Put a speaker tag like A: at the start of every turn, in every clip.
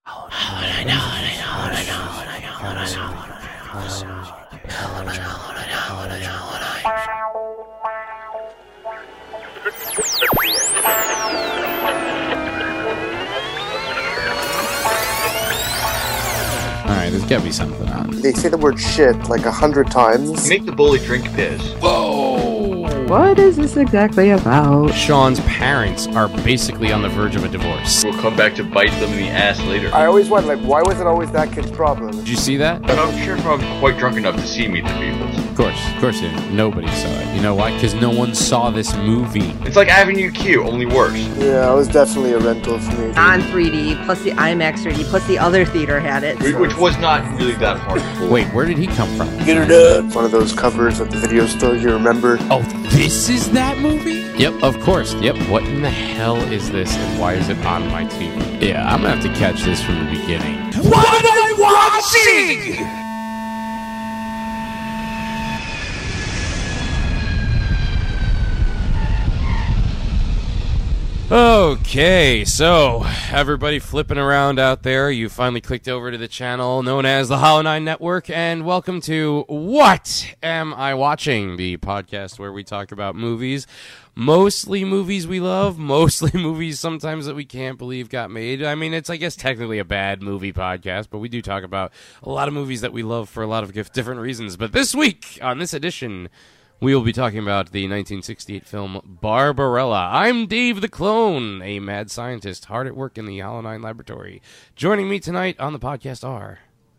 A: Alright, there's gotta be something on.
B: They say the word shit like 100 times.
C: Make the bully drink piss.
A: Whoa!
D: What is this exactly about?
A: Sean's parents are basically on the verge of a divorce.
C: We'll come back to bite them in the ass later.
B: I always wonder, why was it always that kid's problem?
A: Did you see that?
C: I'm not sure if I'm quite drunk enough to see Meet the Beatles.
A: Of course you didn't. Nobody saw it. You know why? Because no one saw this movie.
C: It's like Avenue Q, only worse.
B: Yeah, it was definitely a rental for me.
D: On 3D, plus the IMAX 3D, plus the other theater had it.
C: Which was not really that hard.
A: Wait, where did he come from?
B: Get her done. One of those covers at the video store, you remember?
A: Oh, this is that movie? Yep, of course. Yep. What in the hell is this and why is it on my TV? Yeah, I'm gonna have to catch this from the beginning. What am I watching? Okay, so everybody flipping around out there, you finally clicked over to the channel known as the Hollow 9 Network, and welcome to What Am I Watching? The podcast where we talk about movies, mostly movies we love, mostly movies sometimes that we can't believe got made. I mean, it's, I guess, technically a bad movie podcast, but we do talk about a lot of movies that we love for a lot of different reasons. But this week, on this edition, we will be talking about the 1968 film Barbarella. I'm Dave the Clone, a mad scientist hard at work in the Hollow 9 laboratory. Joining me tonight on the podcast are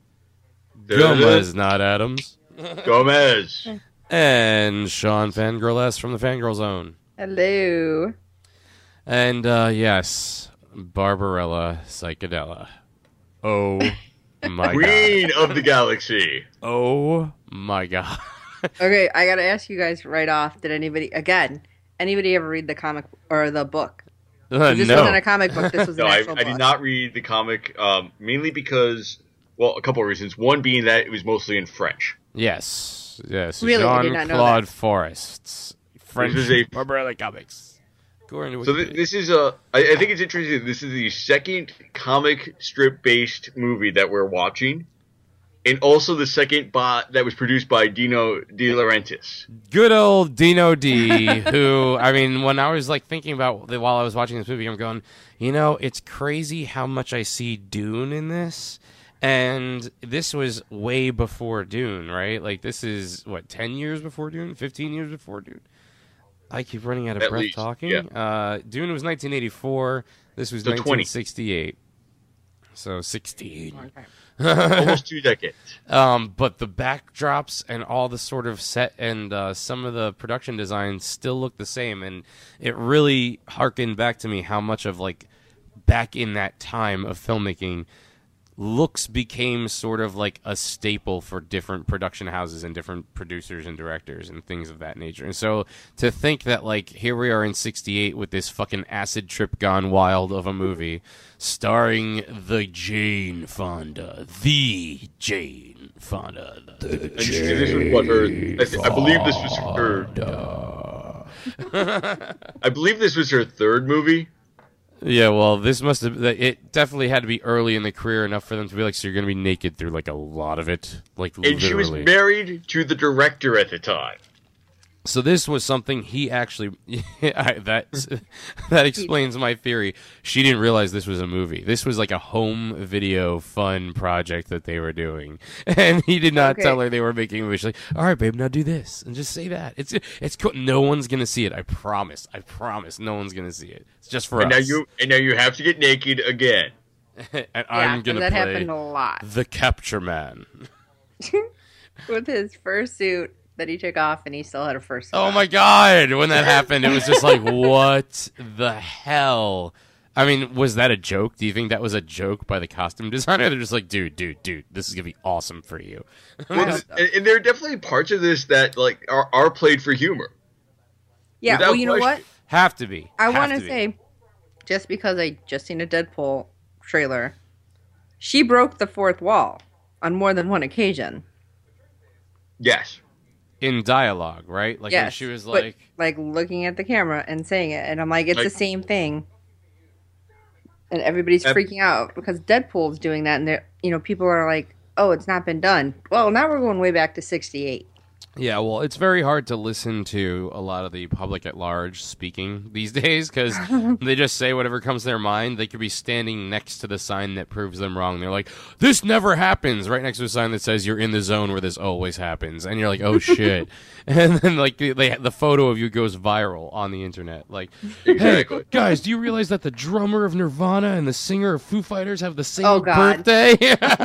A: Gomez, not Adams.
C: Gomez.
A: And Sean Fangirl from the Fangirl Zone.
D: Hello.
A: And, yes, Barbarella Psychedella. Oh, my God.
C: Queen of the Galaxy.
A: Oh, my God.
D: Okay, I gotta ask you guys right off, did anybody ever read the comic or the book? This
A: No.
D: wasn't a comic book, this was an
C: No,
D: actual
C: I
D: book.
C: did not read the comic, mainly because, well, a couple of reasons. One being that it was mostly in French.
A: Yes.
D: Really? I did not know
A: Jean-Claude
D: that.
A: Forrest's French
C: This is a-
A: Barbarella comics. According to
C: So
A: Wikipedia.
C: this is I think it's interesting. This is the second comic strip-based movie that we're watching. And also the second that was produced by Dino De Laurentiis.
A: Good old Dino D, who, I mean, when I was thinking about while I was watching this movie, I'm going, it's crazy how much I see Dune in this. And this was way before Dune, right? This is, 10 years before Dune? 15 years before Dune? I keep running out of
C: At
A: breath
C: least,
A: talking.
C: yeah.
A: Dune was 1984. This was
C: So
A: 1968. So 16.
D: Okay.
C: Almost 2 decades.
A: But the backdrops and all the sort of set and some of the production designs still look the same, and it really harkened back to me how much of back in that time of filmmaking, looks became sort of like a staple for different production houses and different producers and directors and things of that nature. And so to think that here we are in 68 with this fucking acid trip gone wild of a movie starring the Jane Fonda. The Jane Fonda.
C: And this was what her. I believe this was her. I believe this was her third movie.
A: Yeah, well, this must have. It definitely had to be early in the career enough for them to be so you're going to be naked through a lot of it,
C: And
A: literally.
C: she was married to the director at the time.
A: So this was something he actually. that explains my theory. She didn't realize this was a movie. This was a home video fun project that they were doing, and he did not tell her they were making a movie. She's like, "All right, babe, now do this and just say that." It's cool. No one's gonna see it. I promise. No one's gonna see it. It's just for us.
C: Now you have to get naked again.
A: And
D: Yeah,
A: I'm
D: 'cause
A: gonna
D: that
A: play
D: happened a lot.
A: the Capture Man.
D: With his fursuit that he took off and he still had a fursuit.
A: Oh
D: on.
A: my God! When that happened, it was just what the hell? I mean, was that a joke? Do you think that was a joke by the costume designer? They're just dude, this is gonna be awesome for you.
C: And there are definitely parts of this that are played for humor.
D: Yeah,
C: Without
D: well, you know what?
C: question.
A: Have to be.
D: I
A: Have
D: want to
A: be.
D: say, just because I just seen a Deadpool trailer, she broke the fourth wall on more than one occasion.
C: Yes.
A: in dialogue, right? When
D: Yes,
A: she was
D: but, looking at the camera and saying it, and I'm like, it's the same thing. And everybody's freaking out because Deadpool's doing that, and people are like, "Oh, it's not been done." Well, now we're going way back to '68.
A: Yeah, well, it's very hard to listen to a lot of the public at large speaking these days because they just say whatever comes to their mind. They could be standing next to the sign that proves them wrong. They're like, "This never happens," right next to a sign that says you're in the zone where this always happens, and you're like, "Oh shit!" And then like the photo of you goes viral on the internet. Like,
C: Exactly.
A: "Hey guys, do you realize that the drummer of Nirvana and the singer of Foo Fighters have the same
D: Oh, God.
A: birthday?"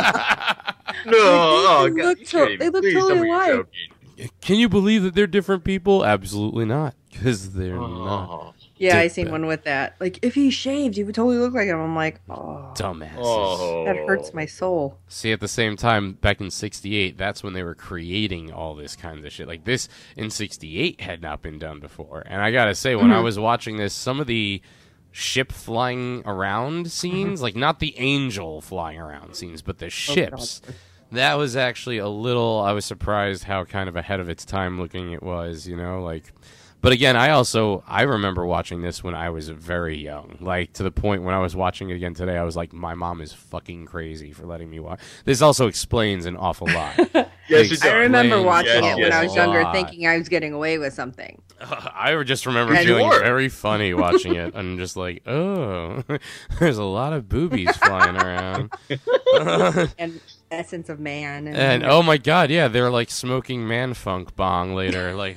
C: No, oh,
D: They
C: God,
D: look
C: you kidding me.
D: they look
C: Please
D: totally
C: tell me you're
D: alike.
C: joking.
A: Can you believe that they're different people? Absolutely not, because they're not.
C: Oh,
D: Yeah, I
A: Dick
D: seen
A: bag.
D: one with that. Like, if he shaved, he would totally look like him. I'm like, oh,
A: Dumbasses.
C: oh.
D: that hurts my soul.
A: See, at the same time, back in '68, that's when they were creating all this kind of shit. Like this in '68 had not been done before. And I gotta say, when I was watching this, some of the ship flying around scenes, like not the angel flying around scenes, but the ships. That was actually a little. I was surprised how kind of ahead of its time looking it was. Like. But again, I remember watching this when I was very young, like to the point when I was watching it again today, I was like, my mom is fucking crazy for letting me watch. This also explains an awful lot.
C: Yes, it does.
D: I remember
A: Explains
D: watching
C: Yes,
D: it when I
C: yes.
D: was younger,
A: lot.
D: thinking I was getting away with something.
A: I just remember
D: And
A: feeling
C: you were.
A: very funny watching it and just like, oh, there's a lot of boobies flying around.
D: And essence of man.
A: And oh my god, yeah, they're like smoking man funk bong later. Like,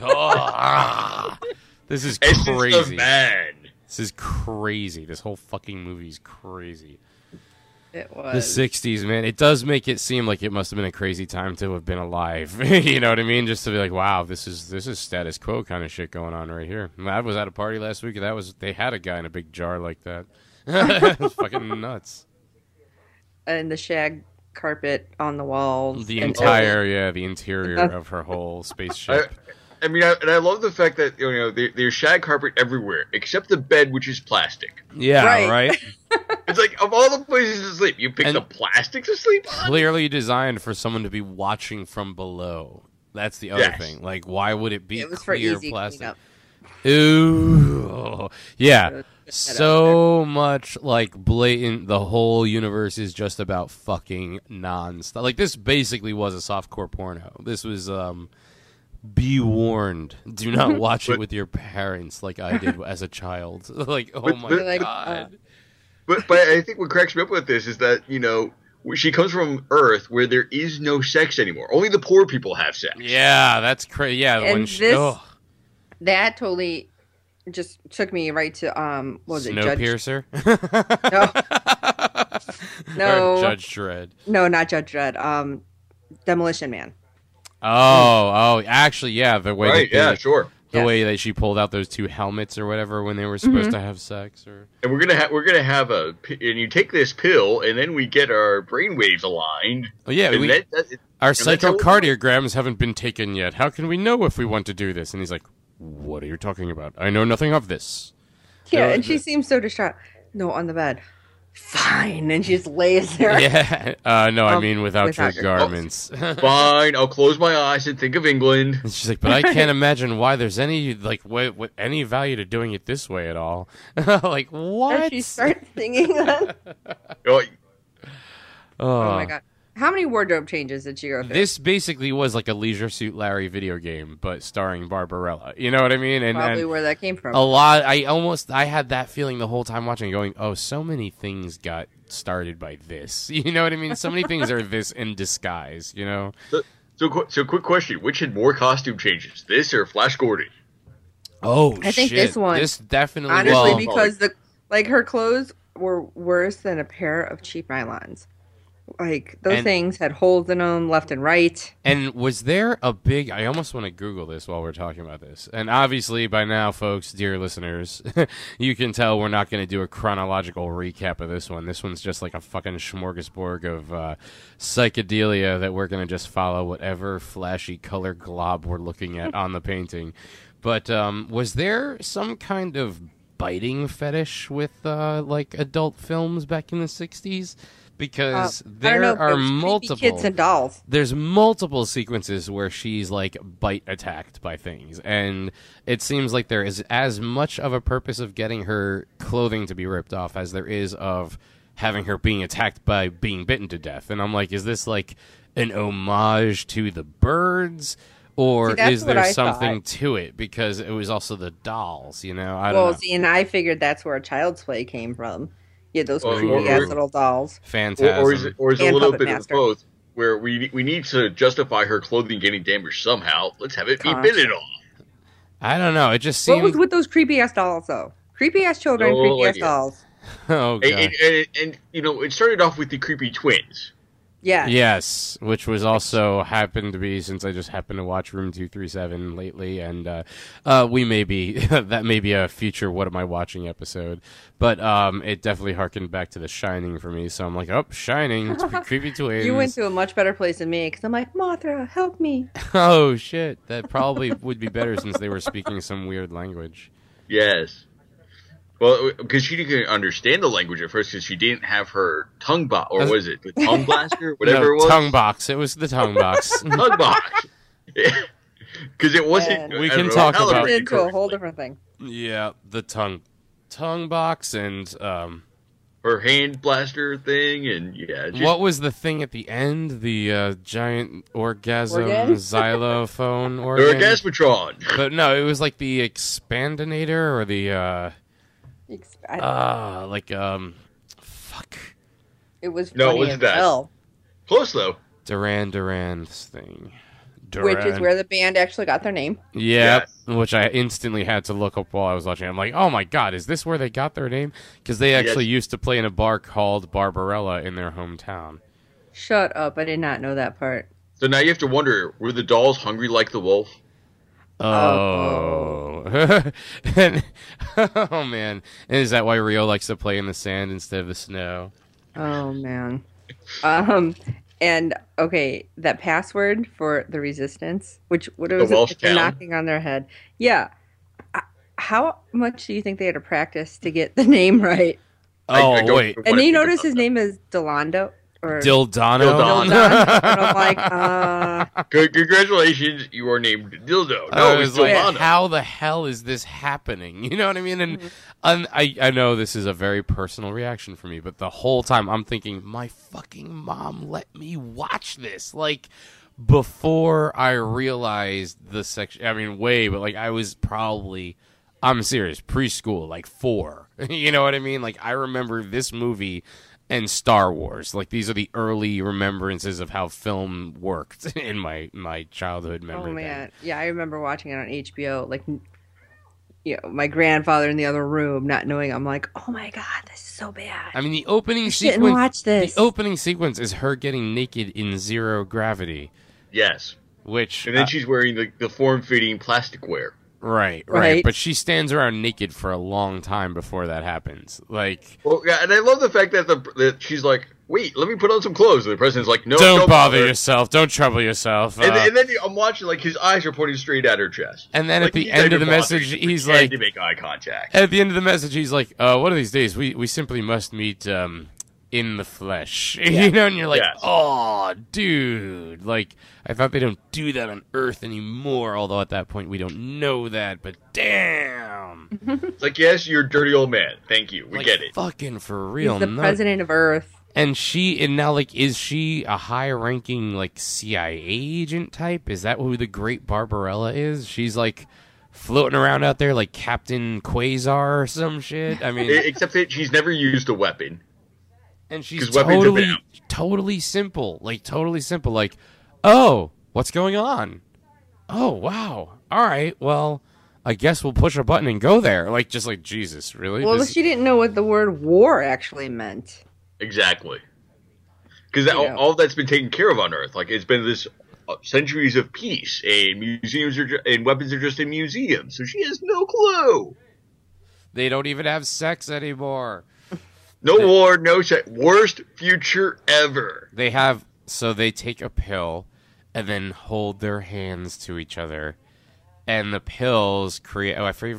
A: this is
C: Essence of
A: crazy.
C: man.
A: This is crazy. This whole fucking movie is crazy.
D: it
A: The
D: was.
A: 60s, man. It does make it seem like it must have been a crazy time to have been alive. You know what I mean? Just to be like, wow, this is status quo kind of shit going on right here. I was at a party last week. They had a guy in a big jar like that. It was fucking nuts.
D: And the shag carpet on the walls.
A: The
D: and
A: interior of her whole spaceship.
C: I mean, I love the fact that there's shag carpet everywhere except the bed, which is plastic.
A: Yeah,
D: Right.
A: right?
C: It's like of all the places to sleep, you pick
A: And-
C: the plastic to sleep on.
A: Clearly designed for someone to be watching from below. That's the other
C: Yes.
A: thing. Like, why would it be
D: It was for
A: clear
D: easy
A: plastic?
D: cleanup.
A: Ooh, yeah.
D: Put that out
A: So much like blatant. The whole universe is just about fucking nonstop. Like this basically was a softcore porno. This was be warned. Do not watch it with your parents like I did as a child. Like, oh my
D: Like,
A: god.
C: But I think what cracks me up with this is that she comes from Earth where there is no sex anymore. Only the poor people have sex.
A: Yeah, that's crazy. Yeah,
D: And
A: when she,
D: this- That totally just took me right to what was it, Judge?
A: Snowpiercer.
D: No,
A: Or Judge Dredd.
D: no, not Judge Dredd. Demolition Man.
A: Oh, actually, yeah. The way
C: Right?
A: that
C: Yeah, sure.
A: the
D: Yes.
A: way that she pulled out those two helmets or whatever when they were supposed
D: Mm-hmm.
A: to have sex, or
C: And we're gonna have and you take this pill, and then we get our brainwaves aligned.
A: oh yeah,
C: And
A: our
C: that's how-
A: psychocardiograms haven't been taken yet. How can we know if we want to do this? And he's like, "What are you talking about? I know nothing of this."
D: Yeah,
A: No,
D: and she seems so distraught. No, on the bed. Fine, and she just lays there.
A: Yeah, no, I mean without your
D: without your
A: garments.
C: Fine, I'll close my eyes and think of England.
A: And she's like, but I can't imagine why there's any like what any value to doing it this way at all. Like what?
D: And she starts singing that.
C: Oh,
D: Oh my god. How many wardrobe changes did she go through?
A: This basically was like a Leisure Suit Larry video game, but starring Barbarella. You know what I mean? And
D: Probably where that came from.
A: a lot. I had that feeling the whole time watching, going, "Oh, so many things got started by this." You know what I mean? So many things are this in disguise. You know?
C: so quick question: which had more costume changes, this or Flash Gordon?
A: Oh,
D: I think
A: shit.
D: this one.
A: This definitely.
D: Honestly,
A: well,
D: because her clothes were worse than a pair of cheap nylons. Like those
A: And-
D: things had holes in them left and right.
A: And was there a big... I almost want to Google this while we're talking about this. And obviously, by now, folks, dear listeners, you can tell we're not going to do a chronological recap of this one. This one's just like a fucking smorgasbord of psychedelia that we're going to just follow whatever flashy color glob we're looking at on the painting. But was there some kind of biting fetish with, like, adult films back in the 60s? because
D: I don't
A: there
D: know,
A: are
D: but it was creepy
A: multiple
D: kids and dolls.
A: there's multiple sequences where she's like bite attacked by things, and it seems like there is as much of a purpose of getting her clothing to be ripped off as there is of having her being attacked by being bitten to death. And I'm like, is this like an homage to the birds, or
D: See, that's
A: is
D: what
A: there
D: I
A: something
D: thought.
A: to it? Because it was also the dolls, you know. I don't
D: Well,
A: know.
D: see, and I figured that's where Child's Play came from. Yeah, those
C: Or-
D: creepy ass
C: or-
D: little dolls.
A: Phantasm.
C: Or is it a
D: And
C: little
D: Puppet
C: bit
D: Master.
C: of both? Where we need to justify her clothing getting damaged somehow. Let's have it be
D: Constant.
C: bitten off.
A: I don't know. It just
D: What
A: seemed.
D: was with those creepy ass dolls, though? Creepy ass children,
C: No
D: creepy ass
C: idea.
D: dolls.
A: Oh god.
C: And you know, it started off with the creepy twins.
D: Yeah.
A: Yes, which was also happened to be, since I just happened to watch Room 237 lately, and we may be that may be a future What Am I Watching episode, but it definitely harkened back to The Shining for me. So I'm like, oh, Shining, it's creepy twins.
D: You went to a much better place than me, because I'm like, Mothra, help me.
A: Oh shit, that probably would be better since they were speaking some weird language.
C: Yes. Well, because she didn't understand the language at first, because she didn't have her tongue box, or was it the tongue blaster, whatever
A: No,
C: it was?
A: tongue box. It was the tongue box.
C: Tongue box. Because it wasn't.
D: And-
A: We
C: I
A: can
C: don't know,
A: talk about-
D: Turned
C: calibrated
D: into a whole
C: correctly.
D: different thing.
A: Yeah, the tongue box, and
C: Her hand blaster thing, and yeah. Just,
A: what was the thing at the end? The giant orgasm
D: Organ?
A: xylophone
C: the
A: organ?
C: Orgasmatron.
A: But no, it was like the expandinator or the fuck,
D: It was
C: No,
D: funny
C: what's
D: as
C: that?
D: hell.
C: Close though.
A: Duran's thing.
D: Which is where the band actually got their name.
A: Yep, which I instantly had to look up while I was watching. I'm like, oh my god, is this where they got their name? Because they actually used to play in a bar called Barbarella in their hometown.
D: Shut up, I did not know that part.
C: So now you have to wonder: were the dolls hungry like the wolf?
A: Oh. And, oh man. And is that why Rio likes to play in the sand instead of the snow?
D: Oh, man. And, okay, that password for the Resistance, what was
C: Welsh
D: it? They're
C: town?
D: knocking on their head. Yeah. How much do you think they had to practice to get the name right?
C: I
A: Oh,
C: don't
A: wait.
C: wanna
D: And you
C: think
D: notice
C: about
D: his
C: that.
D: name is Delando? Or
A: Dildano?
C: Dildon.
D: Dildon. And I'm like,
C: Congratulations, you are named Dildo.
A: I
C: No,
A: was
C: it's
A: like,
C: Dilano.
A: how the hell is this happening? You know what I mean? And
D: Mm-hmm.
A: I know this is a very personal reaction for me, but the whole time I'm thinking, my fucking mom let me watch this. Like, before I realized the section, I mean, but like, I was probably, I'm serious, preschool, like 4. You know what I mean? Like, I remember this movie and Star Wars. Like, these are the early remembrances of how film worked in my childhood memory.
D: oh,
A: bank.
D: man. Yeah, I remember watching it on HBO. Like, my grandfather in the other room, not knowing. I'm like, oh, my God, this is so bad.
A: I mean, the opening
D: I shouldn't
A: sequence.
D: watch this.
A: The opening sequence is her getting naked in zero gravity,
C: Yes.
A: which
C: And then she's wearing the form-fitting plastic wear.
A: right.
D: Right.
A: But she stands around naked for a long time before that happens. Like,
C: Well, yeah, and I love the fact that that she's like, "Wait, let me put on some clothes." And the president's like, "No,
A: don't bother yourself. Don't trouble yourself.
C: And then I'm watching, like, his eyes are pointing straight at her chest.
A: And then
C: Like,
A: at the
C: he's
A: end
C: not
A: of the
C: even
A: message,
C: bothering to
A: he's
C: pretend
A: like,
C: to make eye contact.
A: at the end of the message, he's like, one of these days, we simply must meet in the flesh. You know, and you're like,
C: Yes.
A: oh, dude. Like, I thought they don't do that on Earth anymore, although at that point we don't know that, but damn.
C: It's like, yes, you're a dirty old man. Thank you. We
A: Like,
C: get it.
A: fucking for
D: He's
A: real.
D: the
A: no-
D: president of Earth.
A: And now, like, is she a high-ranking, like, CIA agent type? Is that who the Great Barbarella is? She's, like, floating around out there like Captain Quasar or some shit? I mean,
C: Except that she's never used a weapon.
A: and she's
C: 'cause weapons have been out.
A: totally simple. Like, totally simple. Like, oh, what's going on? Oh, wow. All right, well, I guess we'll push a button and go there. Like, just like, Jesus, really?
D: Well,
A: This-
D: she didn't know what the word war actually meant.
C: Exactly. Because
D: Yeah.
C: all that's been taken care of on Earth. Like, it's been this centuries of peace, and museums and weapons are just in museums. So she has no clue.
A: They don't even have sex anymore.
C: No war, no sex. Worst future ever.
A: They take a pill and then hold their hands to each other, and the pills create. Oh, I forget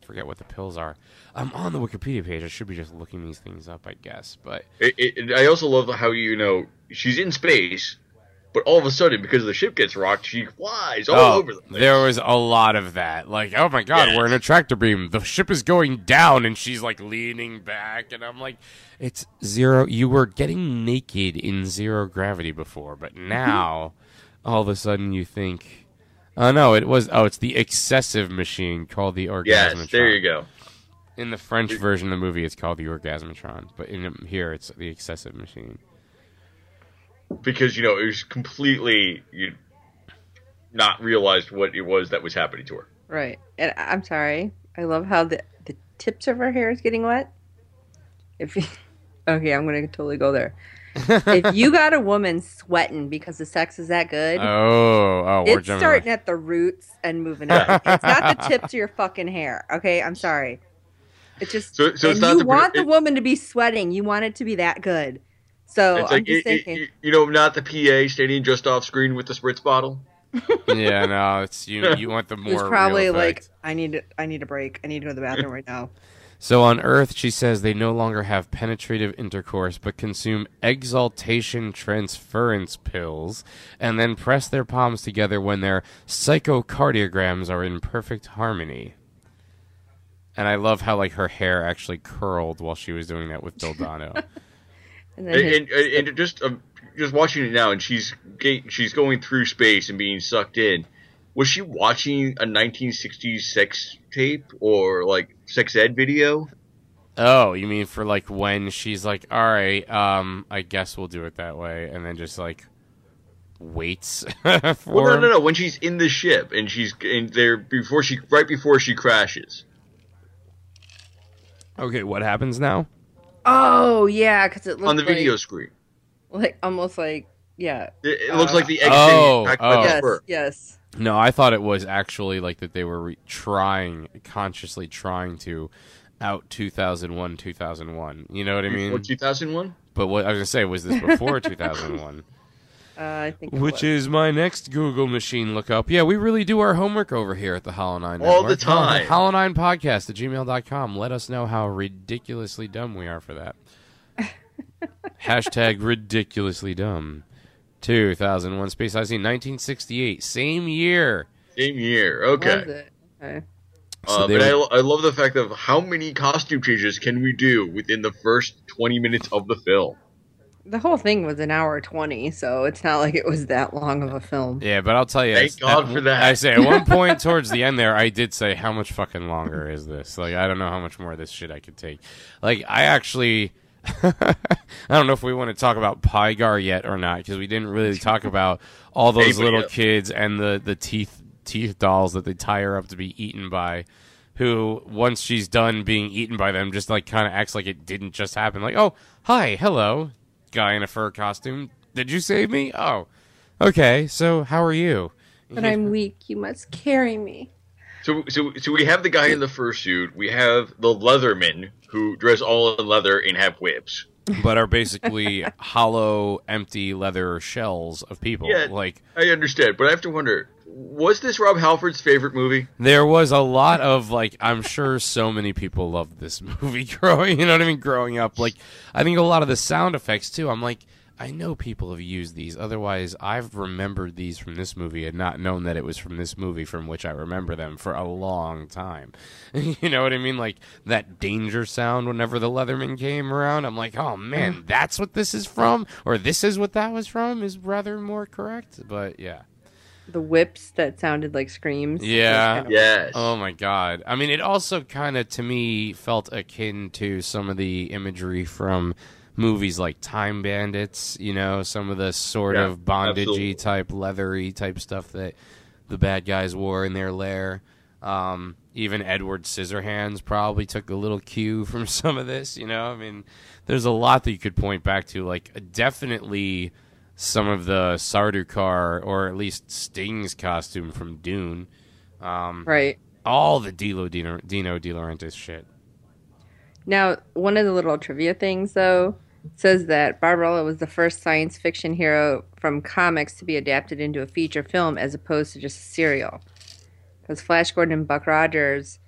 A: forget what the pills are. I'm on the Wikipedia page. I should be just looking these things up, I guess. But
C: I also love how, you know, she's in space, but all of a sudden, because the ship gets rocked, she flies all over the place.
A: There was a lot of that. Like, oh my god,
C: Yes.
A: we're in a tractor beam. The ship is going down, and she's like leaning back, and I'm like, it's zero. You were getting naked in zero gravity before, but now, all of a sudden, you think, oh no, it's the excessive machine called the Orgasmatron.
C: Yes, there you go.
A: In the French version of the movie, it's called the Orgasmatron, but here, it's the excessive machine.
C: Because, you know, it was completely not realized what it was that was happening to her.
D: Right. And I'm sorry. I love how the tips of her hair is getting wet. Okay, I'm going to totally go there. If you got a woman sweating because the sex is that good,
A: we're
D: it's
A: jumping
D: starting
A: right.
D: at the roots and moving up. It's not the tips of your fucking hair. Okay, I'm sorry. It's just
C: So it's
D: and
C: not
D: you want the woman to be sweating. You want it to be that good. So
C: it's
D: I'm
C: like,
D: just thinking.
C: you know, not the PA standing just off screen with the spritz bottle.
A: Yeah, no, it's you want the more
D: It was probably
A: real
D: like,
A: effect.
D: I need a break. I need to go to the bathroom right now.
A: So on Earth, she says they no longer have penetrative intercourse, but consume exaltation transference pills, and then press their palms together when their psychocardiograms are in perfect harmony. And I love how like her hair actually curled while she was doing that with Dildano.
D: And then
C: And just watching it now, and she's going through space and being sucked in. Was she watching a 1960s sex tape or like sex ed video?
A: Oh, you mean for like when she's like, all right, I guess we'll do it that way, and then just like waits for
C: Well,
A: him?
C: no. When she's in the ship and she's in there right before she crashes.
A: Okay, what happens now?
D: oh yeah, because it looks
C: On the video screen.
D: like almost like yeah.
C: It looks like the egg
A: Oh,
C: thing back by the
D: Yes,
C: spur.
D: yes.
A: No, I thought it was actually like that they were consciously trying to out 2001. You know what I mean?
C: Before 2001?
A: But what I was gonna say was this before 2001,
D: I think it
A: which
D: was.
A: is my next Google machine lookup. Yeah, we really do our homework over here at the Hollow Nine
C: All
A: Network.
C: the time.
A: Hollow9 Podcast at gmail.com. Let us know how ridiculously dumb we are for that. Hashtag ridiculously dumb. 2001 Space Odyssey, 1968, same year.
C: Same year.
D: Was
C: Okay.
D: it? Okay.
A: So they
C: But
A: were-
C: I love the fact of how many costume changes can we do within the first 20 minutes of the film.
D: The whole thing was an hour 20, so it's not like it was that long of a film.
A: Yeah, but I'll tell you.
C: Thank God for that.
A: I say at one point towards the end there, I did say, how much fucking longer is this? Like, I don't know how much more of this shit I could take. Like, I actually... I don't know if we want to talk about Pygar yet or not, because we didn't really talk about all those
C: Anybody
A: little
C: else?
A: kids and the teeth dolls that they tie her up to be eaten by, who, once she's done being eaten by them, just, like, kind of acts like it didn't just happen. Like, oh, hi, hello, guy in a fur costume. Did you save me? Oh, okay, so how are you?
D: But I'm weak. You must carry me.
C: So we have the guy in the fursuit. We have the Leathermen who dress all in leather and have whips.
A: But are basically hollow, empty leather shells of people.
C: Yeah.
A: Like,
C: I understand, but I have to wonder, was this Rob Halford's favorite movie?
A: there was a lot of, like, I'm sure so many people loved this movie growing up. Like, I think a lot of the sound effects, too. I'm like, I know people have used these. Otherwise, I've remembered these from this movie and not known that it was from this movie from which I remember them for a long time. You know what I mean? Like, that danger sound whenever the Leatherman came around. I'm like, oh, man, that's what this is from? Or this is what that was from is rather more correct. But, yeah.
D: The whips that sounded like screams.
A: Yeah.
D: was kind of-
C: Yes.
A: Oh my god. I mean, it also kind of, to me, felt akin to some of the imagery from movies like Time Bandits, you know, some of the sort
C: Yeah,
A: of bondagey
C: absolutely.
A: type, leathery type stuff that the bad guys wore in their lair. Even Edward Scissorhands probably took a little cue from some of this, you know? I mean, there's a lot that you could point back to, like, definitely some of the Sardaukar, or at least Sting's costume from Dune.
D: Right.
A: All the Dino De Laurentiis shit.
D: Now, one of the little trivia things, though, says that Barbarella was the first science fiction hero from comics to be adapted into a feature film as opposed to just a serial. Because Flash Gordon and Buck Rogers,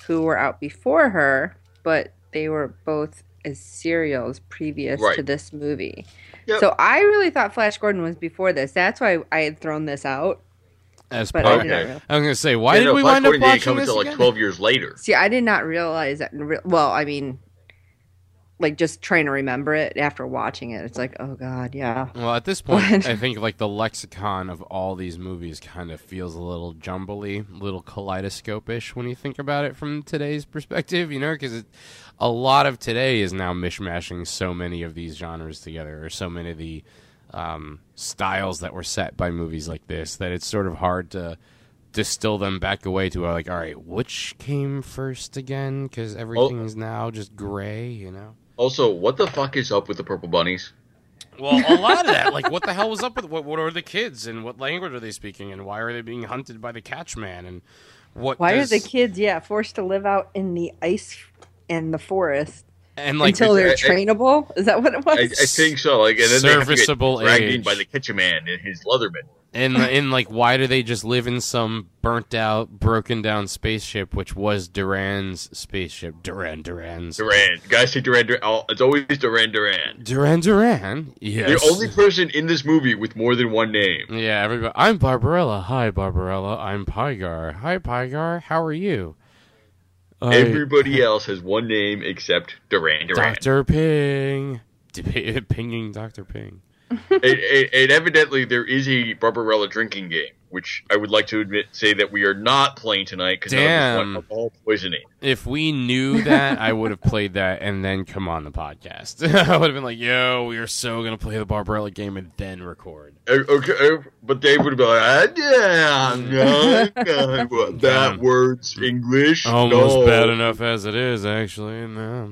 D: who were out before her, but they were both as serials previous
C: Right.
D: to this movie.
C: Yep.
D: So I really thought Flash Gordon was before this. That's why I had thrown this out.
A: As
D: But
A: part,
D: I did not
C: Okay.
D: realize.
A: I was gonna say, why
C: Yeah,
A: did
C: no,
A: we
C: Flash
A: wind up
C: Gordon didn't
A: watching
C: come
A: this
C: until
A: again?
C: like 12 years later.
D: See, I did not realize that. Well, I mean, like just trying to remember it after watching it, it's like, oh god, yeah.
A: Well, at this point,
D: What?
A: I think like the lexicon of all these movies kind of feels a little jumbly, a little kaleidoscope-ish when you think about it from today's perspective, you know, because a lot of today is now mishmashing so many of these genres together, or so many of the styles that were set by movies like this, that it's sort of hard to distill them back away to like, all right, which came first again? Because everything is now just gray, you know.
C: Also, what the fuck is up with the purple bunnies?
A: Well, a lot of that, like, what the hell was up with what are the kids, and what language are they speaking, and why are they being hunted by the Catchman, and what?
D: Why
A: does,
D: are the kids, forced to live out in the ice and the forest
A: and like
D: until they're
C: I-
D: trainable? Is that what it was?
C: I think so. Like, and then they have to
A: Serviceable
C: get dragged in
A: age.
C: by the Kitchen-Man and his Leatherman.
A: and like, why do they just live in some burnt out, broken down spaceship, which was Duran's spaceship? Duran's.
C: Duran. Guys say Duran. Oh, it's always Duran.
A: Duran. Yes.
C: The only person in this movie with more than one name.
A: Yeah, everybody. I'm Barbarella. Hi, Barbarella. I'm Pygar. Hi, Pygar. How are you?
C: Everybody else has one name except Duran.
A: Dr. Ping. Pinging Dr. Ping.
C: And evidently there is a Barbarella drinking game, which I would like to say that we are not playing tonight because none of us
A: Damn.
C: want alcohol poisoning.
A: If we knew that, I would have played that and then come on the podcast. I would have been like, yo, we are so going to play the Barbarella game and then record.
C: Okay, but they would be like, what, that word's English.
A: Almost
C: No.
A: bad enough as it is, actually. No.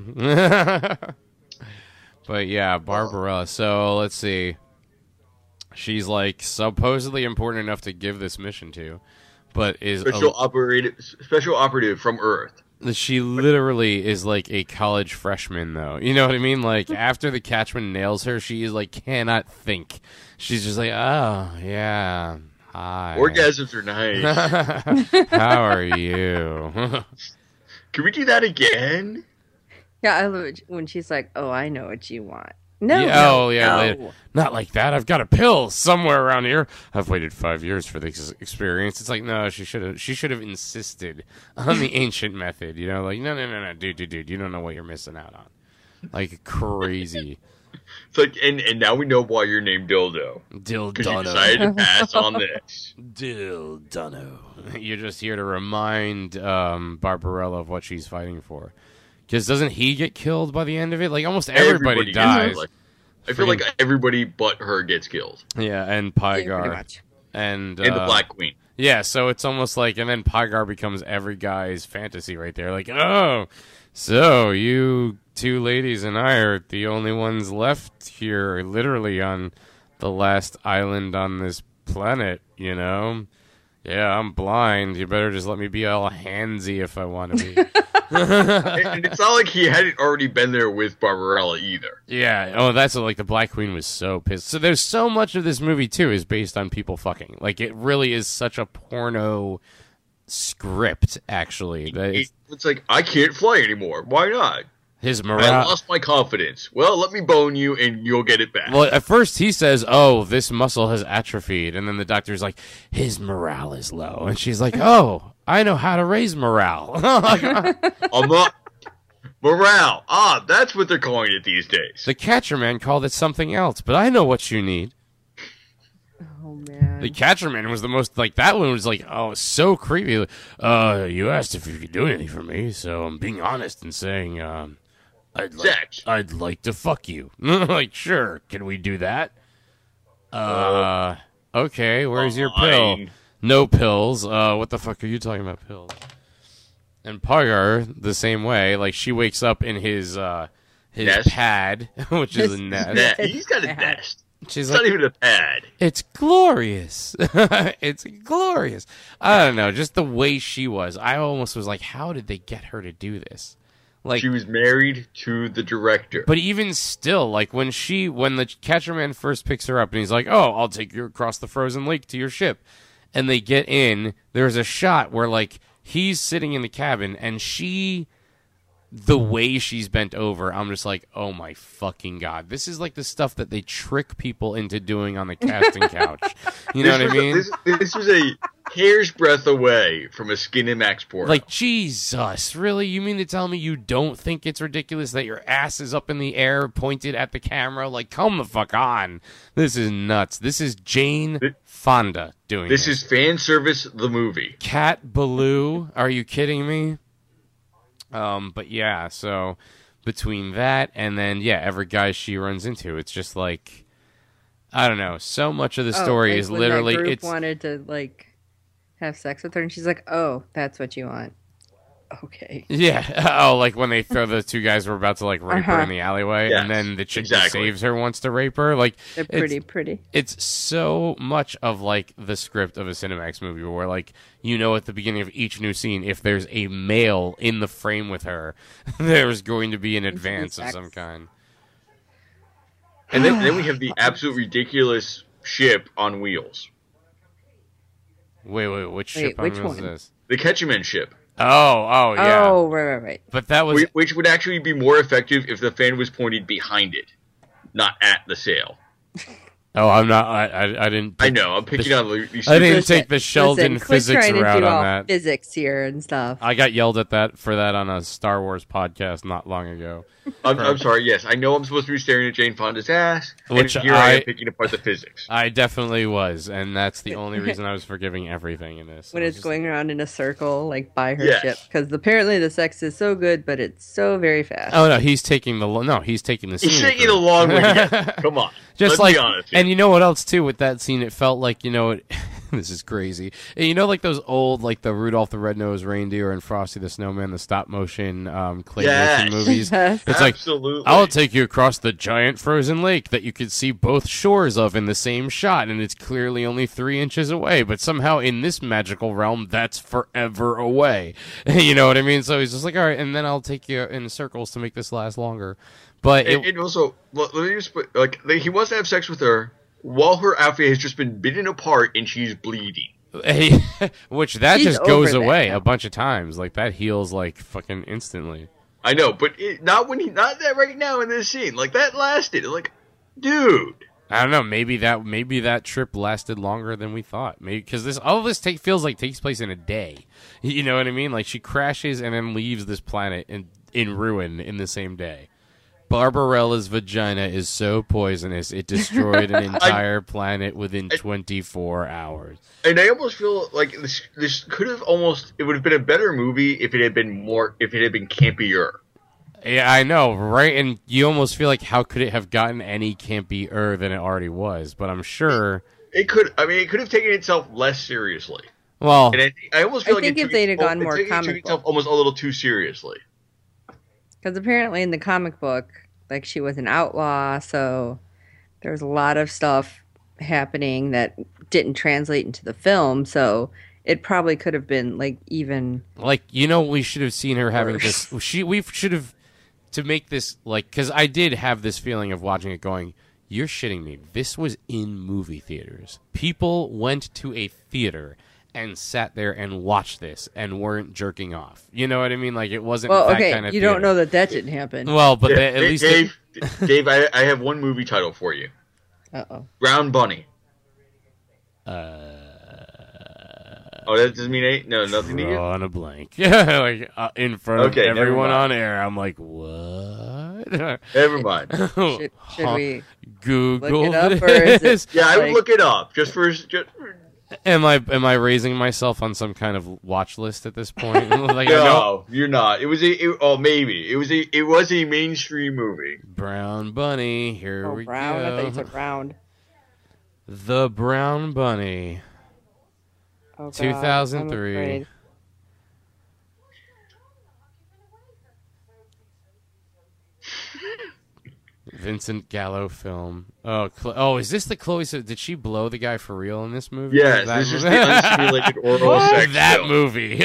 A: But yeah, Barbarella. So let's see. She's like supposedly important enough to give this mission to, but is
C: Special operative from Earth.
A: she literally is like a college freshman, though. You know what I mean? Like, after the Catchman nails her, she is like, cannot think. She's just like, oh, yeah. Hi.
C: Orgasms are nice.
A: How are you?
C: Can we do that again?
D: Yeah, I love it when she's like, "Oh, I know what you want." No,
A: Yeah,
D: no,
A: oh, yeah,
D: no.
A: later. Not like that. I've got a pill somewhere around here. I've waited 5 years for this experience. It's like, no, she should have insisted on the ancient method. You know, like, no, dude, you don't know what you're missing out on. Like, crazy.
C: It's like, and now we know why you're named Dildo. Because you
A: Dildano.
C: decided to pass on this.
A: Dildano. You're just here to remind Barbarella of what she's fighting for. Because doesn't he get killed by the end of it? Like, almost everybody
C: gets
A: dies.
C: killed. I feel like everybody but her gets killed.
A: Yeah, and
D: Yeah, pretty
A: Pygar.
D: much.
A: And
C: And the Black Queen.
A: Yeah, so it's almost like, and then Pygar becomes every guy's fantasy right there. Like, oh, so you two ladies and I are the only ones left here, literally on the last island on this planet, you know? Yeah, I'm blind. You better just let me be all handsy if I want to be.
C: And it's not like he hadn't already been there with Barbarella either.
A: Yeah. Oh, that's what, like, the Black Queen was so pissed. So there's so much of this movie too is based on people fucking. Like, it really is such a porno script, actually. That
C: It's like, I can't fly anymore. Why not?
A: his
C: I
A: morale.
C: lost my confidence. Well, let me bone you and you'll get it back.
A: Well, at first he says, "Oh, this muscle has atrophied," and then the doctor's like, "His morale is low," and she's like, "Oh, I know how to raise morale."
C: I'm not... Morale. Ah, that's what they're calling it these days.
A: The Catcherman called it something else, but I know what you need.
D: Oh man.
A: The Catcherman was the most, like, that one was like, oh, so creepy. You asked if you could do anything for me, so I'm being honest and saying,
C: Sex.
A: I'd like to fuck you. Like, sure, can we do that? Okay, where's your pill?
C: Fine.
A: No pills. What the fuck are you talking about, pills? And Pygar, the same way, like, she wakes up in his
C: Nest?
A: pad, which is a nest.
C: Nah, he's got a nest.
A: She's
C: It's
A: like,
C: not even a pad.
A: it's glorious. It's glorious. I don't know, just the way she was. I almost was like, how did they get her to do this? Like,
C: She was married to the director.
A: but even still, like, when the Catcherman first picks her up and he's like, oh, I'll take you across the frozen lake to your ship. And they get in, there's a shot where, like, he's sitting in the cabin, and the way she's bent over, I'm just like, oh my fucking God. This is like the stuff that they trick people into doing on the casting couch. You know what I mean?
C: This was a hair's breadth away from a Skinemax porno.
A: Like, Jesus, really? You mean to tell me you don't think it's ridiculous that your ass is up in the air pointed at the camera? Like, come the fuck on. This is nuts. This is Jane Fonda doing this.
C: This is fan service, the movie.
A: Cat Ballou? Are you kidding me? But yeah, so between that and then, yeah, every guy she runs into, it's just like, I don't know. So much of the story
D: like
A: is
D: when
A: literally,
D: that group
A: it's
D: wanted to like have sex with her, and she's like, "Oh, that's what you want." Okay.
A: yeah. Oh, like when they throw the two guys who were about to like rape her in the alleyway,
C: Yes,
A: and then the chick that
C: exactly.
A: saves her wants to rape her. Like,
D: They're pretty.
A: It's so much of like the script of a Cinemax movie where like, you know, at the beginning of each new scene, if there's a male in the frame with her, there's going to be an advance of some kind.
C: And then we have the absolute ridiculous ship on wheels.
A: Wait, which ship
D: which
A: was
D: one?
A: this?
C: The Ketchuman ship.
A: Oh, yeah.
D: Oh, right.
A: But that was
C: Which would actually be more effective if the fan was pointed behind it, not at the sail.
A: Oh, I'm not. I didn't.
C: I know. I'm picking on these.
A: I didn't
D: Listen,
A: take the Sheldon
D: quit
A: physics
D: trying to
A: route
D: do
A: on
D: all
A: that.
D: physics here and stuff.
A: I got yelled at for that on a Star Wars podcast not long ago.
C: I'm sorry. Yes, I know I'm supposed to be staring at Jane Fonda's ass,
A: Which
C: and here I
A: I-
C: am picking apart the physics.
A: I definitely was, and that's the only reason I was forgiving everything in this.
D: When
A: I was
D: it's
A: just-
D: going around in a circle, like by her
C: Yes.
D: ship, because apparently the sex is so good, but it's so very fast.
A: Oh no, he's taking the
C: He's
A: scenic
C: taking
A: route.
C: a long way. Again. Come on.
A: Just
C: Let's
A: like,
C: be honest here.
A: and you know what else too with that scene? It felt like, you know, this is crazy. You know, like those old, like the Rudolph the Red-Nosed Reindeer and Frosty the Snowman, the stop motion claymation
C: Yes.
A: movies.
D: Yes.
A: It's like,
C: Absolutely.
A: I'll take you across the giant frozen lake that you could see both shores of in the same shot, and it's clearly only 3 inches away, but somehow in this magical realm, that's forever away. You know what I mean? So he's just like, all right, and then I'll take you in circles to make this last longer. But
C: And also, let me just put, he wants to have sex with her while her outfit has just been bitten apart and she's bleeding.
A: which that
D: She's
A: just goes
D: over that
A: away
D: now.
A: a bunch of times. Like that heals like fucking instantly.
C: I know, but not that right now in this scene. Like that lasted. Like, dude.
A: I don't know. Maybe that trip lasted longer than we thought. Maybe because all of this feels like takes place in a day. You know what I mean? Like she crashes and then leaves this planet in ruin in the same day. Barbarella's vagina is so poisonous it destroyed an entire planet within 24 hours.
C: And I almost feel like this could have it would have been a better movie if it had been campier.
A: Yeah, I know, right? And you almost feel like how could it have gotten any campier than it already was? But I'm sure
C: It could have taken itself less seriously.
A: Well,
C: And I almost feel
D: I
C: like
D: think
C: it
D: if
C: took
D: they'd have
C: it-
D: gone
C: it
D: more
C: took- it took
D: comic
C: itself
D: book.
C: almost a little too seriously.
D: Because apparently in the comic book, like she was an outlaw, so there was a lot of stuff happening that didn't translate into the film. So it probably could have been like even
A: like, you know, we should have seen her having
D: worse.
A: this. We should have to make this like, because I did have this feeling of watching it going, you're shitting me. This was in movie theaters. People went to a theater and sat there and watched this and weren't jerking off. You know what I mean? Like it wasn't
D: well,
A: that
D: okay.
A: kind of
D: You
A: theater.
D: don't know that didn't happen.
A: Well, but
C: Yeah,
A: at least
C: Dave, I have one movie title for you:
D: Uh-oh.
C: Brown Bunny. Oh, that doesn't mean nothing to you.
A: draw on a blank. Like in front
C: Okay,
A: of
C: never
A: everyone
C: mind.
A: on air. I'm like, what?
C: Never mind.
D: Should we
A: Google
D: look it up, or is it-
A: this?
C: Yeah, I would
D: Like-
C: look it up just for.
A: Am I raising myself on some kind of watch list at this point? Like, I know
C: No, you're not. It was maybe it was a mainstream movie.
A: Brown Bunny. Here
D: Oh,
A: we
D: brown. I thought you
A: go.
D: said round.
A: The Brown Bunny.
D: Oh, God,
A: 2003.
D: I'm afraid.
A: Vincent Gallo film. Oh, is this the Chloe? So did she blow the guy for real in this movie?
C: Yes,
A: That
C: this is
A: movie?
C: the unstimulated oral
A: What?
C: sex
A: That
C: film.
A: movie.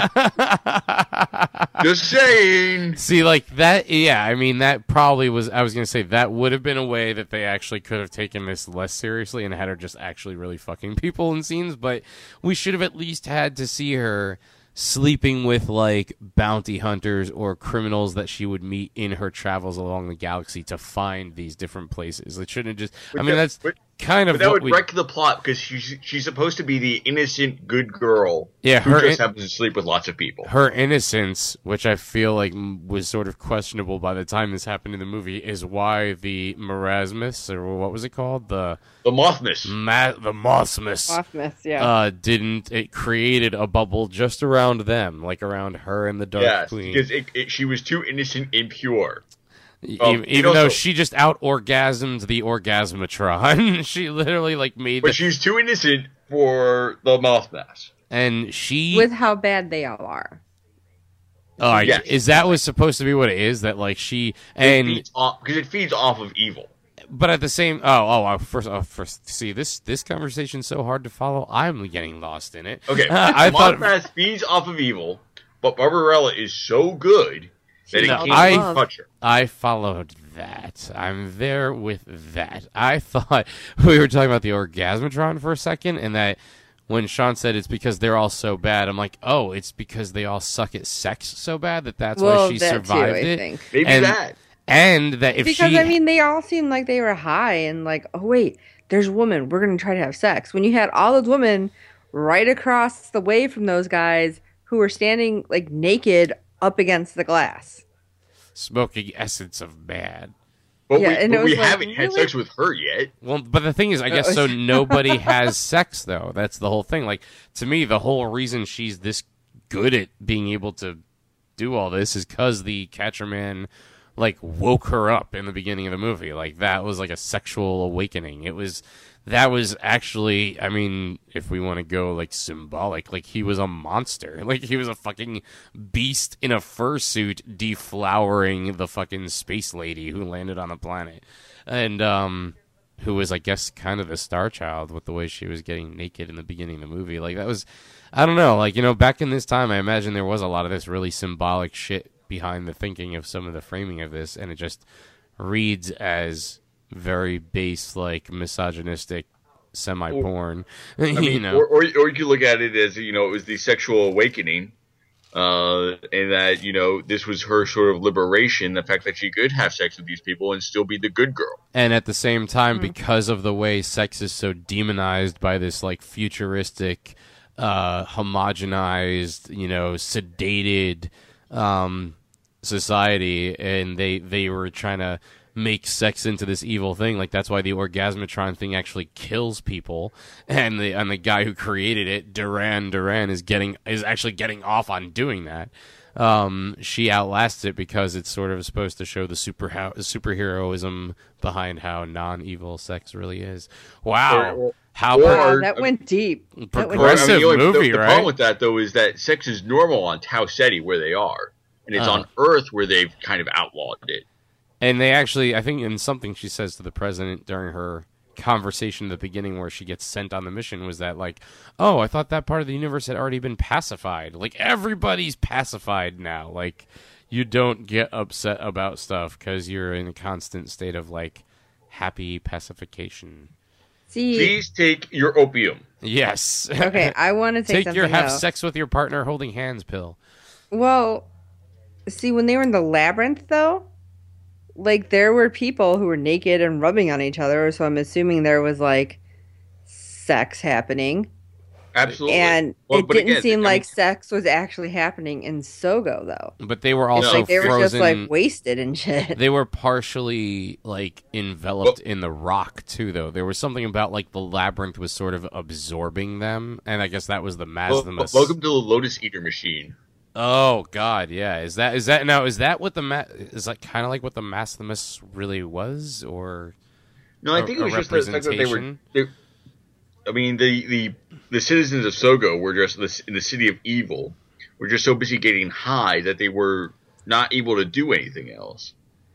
C: Just saying.
A: See, like that, yeah, I mean, that probably was, I was going to say, that would have been a way that they actually could have taken this less seriously and had her just actually really fucking people in scenes, but we should have at least had to see her sleeping with like bounty hunters or criminals that she would meet in her travels along the galaxy to find these different places. It shouldn't just. I mean, that's kind of
C: but that
A: what
C: would wreck the plot because she's supposed to be the innocent good girl.
A: Yeah,
C: who just happens to sleep with lots of people.
A: Her innocence, which I feel like was sort of questionable by the time this happened in the movie, is why the Marasmus, or what was it called, the
C: Mothmas,
A: the Mothmas,
D: yeah,
A: didn't. It created a bubble just around them, like around her and the Dark Queen.
C: Because she was too innocent and pure.
A: Even though she just out-orgasmed the Orgasmatron. She literally, like, made...
C: But she's too innocent for the Mothmas.
A: And she...
D: With how bad they all are.
A: Oh, yes. Is that was supposed to be what it is? That, like, she... and
C: because it feeds off of evil.
A: But at the same... First, see, this conversation's so hard to follow, I'm getting lost in it.
C: Okay, Mothmas feeds off of evil, but Barbarella is so good... that touch her.
A: I followed that. I'm there with that. I thought we were talking about the Orgasmatron for a second, and that when Sean said it's because they're all so bad, I'm like, oh, it's because they all suck at sex so bad that's why she survived it.
D: Think.
C: Maybe that.
A: And that if
D: because I mean, they all seemed like they were high and like, oh wait, there's a woman. We're gonna try to have sex. When you had all those women right across the way from those guys who were standing like naked up against the glass.
A: Smoking essence of bad.
C: But we haven't had sex with her yet.
A: Well, but the thing is, I guess, so nobody has sex, though. That's the whole thing. Like, to me, the whole reason she's this good at being able to do all this is because the Catcher Man, like, woke her up in the beginning of the movie. Like, that was like a sexual awakening. That was actually, I mean, if we want to go, like, symbolic, like, he was a monster. Like, he was a fucking beast in a fursuit deflowering the fucking space lady who landed on the planet. And, who was, I guess, kind of the star child with the way she was getting naked in the beginning of the movie. Like, that was, I don't know, like, you know, back in this time, I imagine there was a lot of this really symbolic shit behind the thinking of some of the framing of this, and it just reads as... very base, like, misogynistic semi-porn.
C: I mean,
A: you know?
C: or you could look at it as, you know, it was the sexual awakening, and that, you know, this was her sort of liberation, the fact that she could have sex with these people and still be the good girl.
A: And at the same time, because of the way sex is so demonized by this, like, futuristic, homogenized, you know, sedated society, and they were trying to make sex into this evil thing. Like, that's why the Orgasmatron thing actually kills people, and the guy who created it, Duran is actually getting off on doing that. She outlasts it because it's sort of supposed to show the superheroism behind how non-evil sex really is. Wow.
D: That went deep.
A: Progressive movie,
C: the
A: right?
C: The problem with that, though, is that sex is normal on Tau Ceti, where they are, and it's on Earth where they've kind of outlawed it.
A: And they actually, I think in something she says to the president during her conversation at the beginning where she gets sent on the mission was that, like, oh, I thought that part of the universe had already been pacified. Like, everybody's pacified now. Like, you don't get upset about stuff because you're in a constant state of, like, happy pacification.
C: Please take your opium.
A: Yes.
D: Okay, I want to
A: take your have sex with your partner holding hands pill.
D: Well, see, when they were in the labyrinth, though, like, there were people who were naked and rubbing on each other, so I'm assuming there was, like, sex happening.
C: Absolutely.
D: And it didn't seem like sex was actually happening in Sogo, though.
A: But they were also
D: they
A: frozen.
D: were just, like, wasted and shit.
A: They were partially, like, enveloped in the rock, too, though. There was something about, like, the labyrinth was sort of absorbing them, and I guess that was the Maximus.
C: Welcome to the Lotus Eater machine.
A: Oh God, yeah. Is that what is that kind of like what the Maximus really was, or
C: no? I think it was just the fact that they were. I mean, the citizens of Sogo were just in the city of evil. Were just so busy getting high that they were not able to do anything else.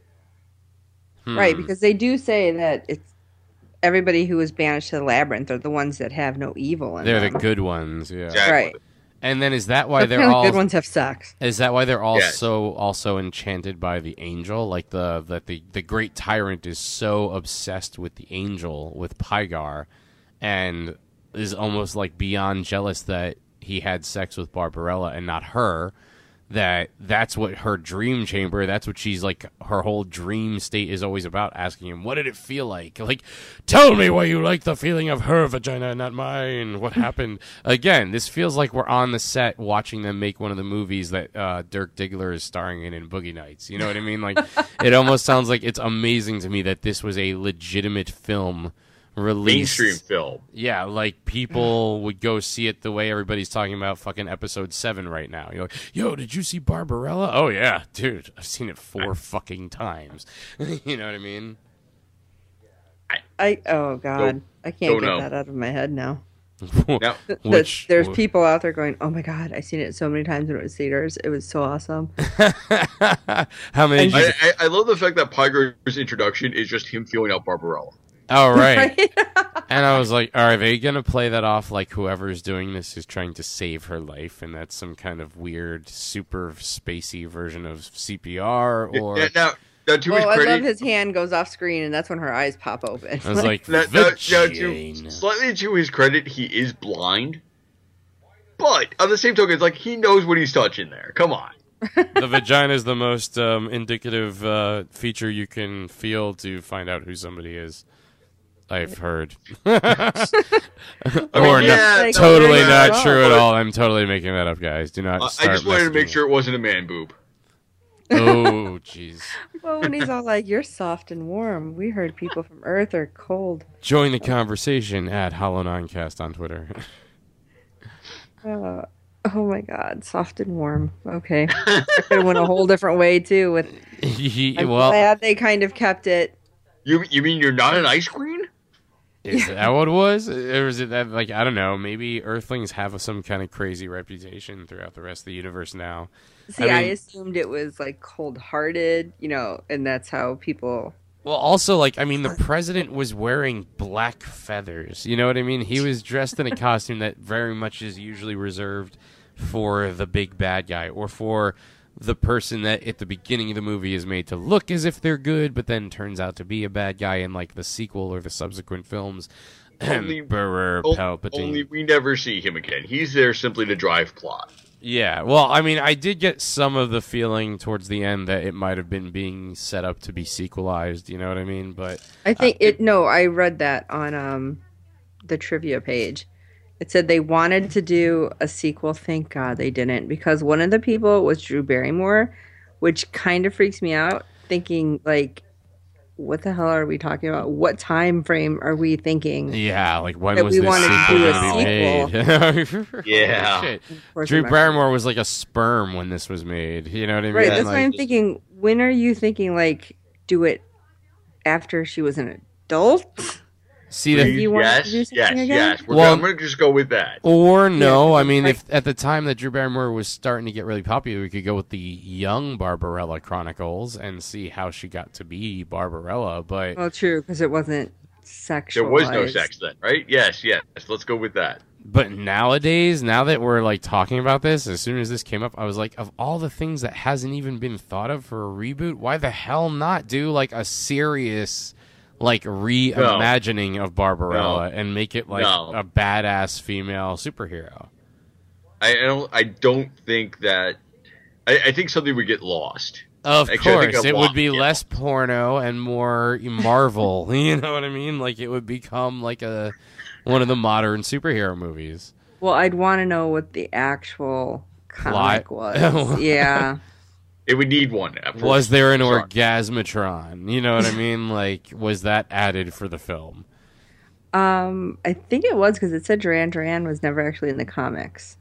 D: Right, because they do say that it's everybody who was banished to the labyrinth are the ones that have no evil in them.
A: They're the good ones, yeah.
C: Exactly.
D: Right.
A: And then is that why they're all
D: good ones have sex?
A: Is that why they're also enchanted by the angel? Like the great tyrant is so obsessed with the angel, with Pygar, and is almost like beyond jealous that he had sex with Barbarella and not her, that's what her dream chamber, that's what she's like, her whole dream state is always about, asking him, what did it feel like? Like, tell me why you like the feeling of her vagina and not mine. What happened? Again, this feels like we're on the set watching them make one of the movies that Dirk Diggler is starring in Boogie Nights. You know what I mean? Like, it almost sounds like, it's amazing to me that this was a legitimate film released.
C: Mainstream film.
A: Yeah, like people would go see it the way everybody's talking about fucking episode 7 right now. You're like, yo, did you see Barbarella? Oh yeah, dude, I've seen it 4 fucking times. You know what I mean?
D: Oh god, I can't get that out of my head now.
C: Now,
D: there's people out there going, oh my god, I've seen it so many times when it was theaters. It was so awesome.
A: How many?
C: I love the fact that Pygro's introduction is just him feeling out Barbarella.
A: Oh, right. And I was like, are they going to play that off like whoever's doing this is trying to save her life, and that's some kind of weird, super spacey version of CPR? Or
C: now to his credit,
D: I love his hand goes off screen, and that's when her eyes pop open.
A: I was like,
C: slightly to his credit, he is blind. But, on the same token, it's like, he knows what he's touching there. Come on.
A: The vagina is the most indicative feature you can feel to find out who somebody is. I've heard. Totally not true at all. I'm totally making that up, guys. Do not start
C: I just wanted to make sure it wasn't a man boob.
A: Oh, jeez.
D: Well, when he's all like, you're soft and warm. We heard people from Earth are cold.
A: Join the conversation at Hollow9Cast on Twitter.
D: Oh my god, soft and warm. Okay. I could have went a whole different way, too. I'm glad they kind of kept it.
C: You mean you're not an ice queen?
A: Is that what it was? Or is it that, like, I don't know, maybe Earthlings have some kind of crazy reputation throughout the rest of the universe now.
D: See, I assumed it was, like, cold-hearted, and that's how people...
A: Well, also, like, I mean, the president was wearing black feathers. You know what I mean? He was dressed in a costume that very much is usually reserved for the big bad guy, or for the person that at the beginning of the movie is made to look as if they're good, but then turns out to be a bad guy in like the sequel or the subsequent films. Emperor Palpatine.
C: Only we never see him again. He's there simply to drive plot.
A: Yeah, well, I mean, I did get some of the feeling towards the end that it might have been being set up to be sequelized, you know what I mean? But
D: I think I read that on the trivia page. It said they wanted to do a sequel. Thank God they didn't, because one of the people was Drew Barrymore, which kind of freaks me out, thinking, like, what the hell are we talking about? What time frame are we thinking?
A: Yeah, like, when was this sequel going to be made?
C: Yeah.
A: Shit. Drew Barrymore was like a sperm when this was made. You know what I mean?
D: Right, that's why I'm thinking, when are you thinking, like, do it after she was an adult?
A: See,
C: yes. I'm going to just go with that.
A: Or no, I mean, if at the time that Drew Barrymore was starting to get really popular, we could go with the young Barbarella Chronicles and see how she got to be Barbarella. But
D: well, true, because it wasn't sexual.
C: There was no sex then, right? Yes. Let's go with that.
A: But nowadays, now that we're like talking about this, as soon as this came up, I was like, of all the things that hasn't even been thought of for a reboot, why the hell not do like a serious, like, reimagining of Barbarella and make it like a badass female superhero?
C: I don't think that. I think something would get lost.
A: Of course, it would be less porno and more Marvel. You know what I mean? Like, it would become like one of the modern superhero movies.
D: Well, I'd want to know what the actual comic was. Yeah.
C: It would need one.
A: Was there an Orgasmatron? You know what I mean? Like, was that added for the film?
D: I think it was, because it said Duran Duran was never actually in the comics.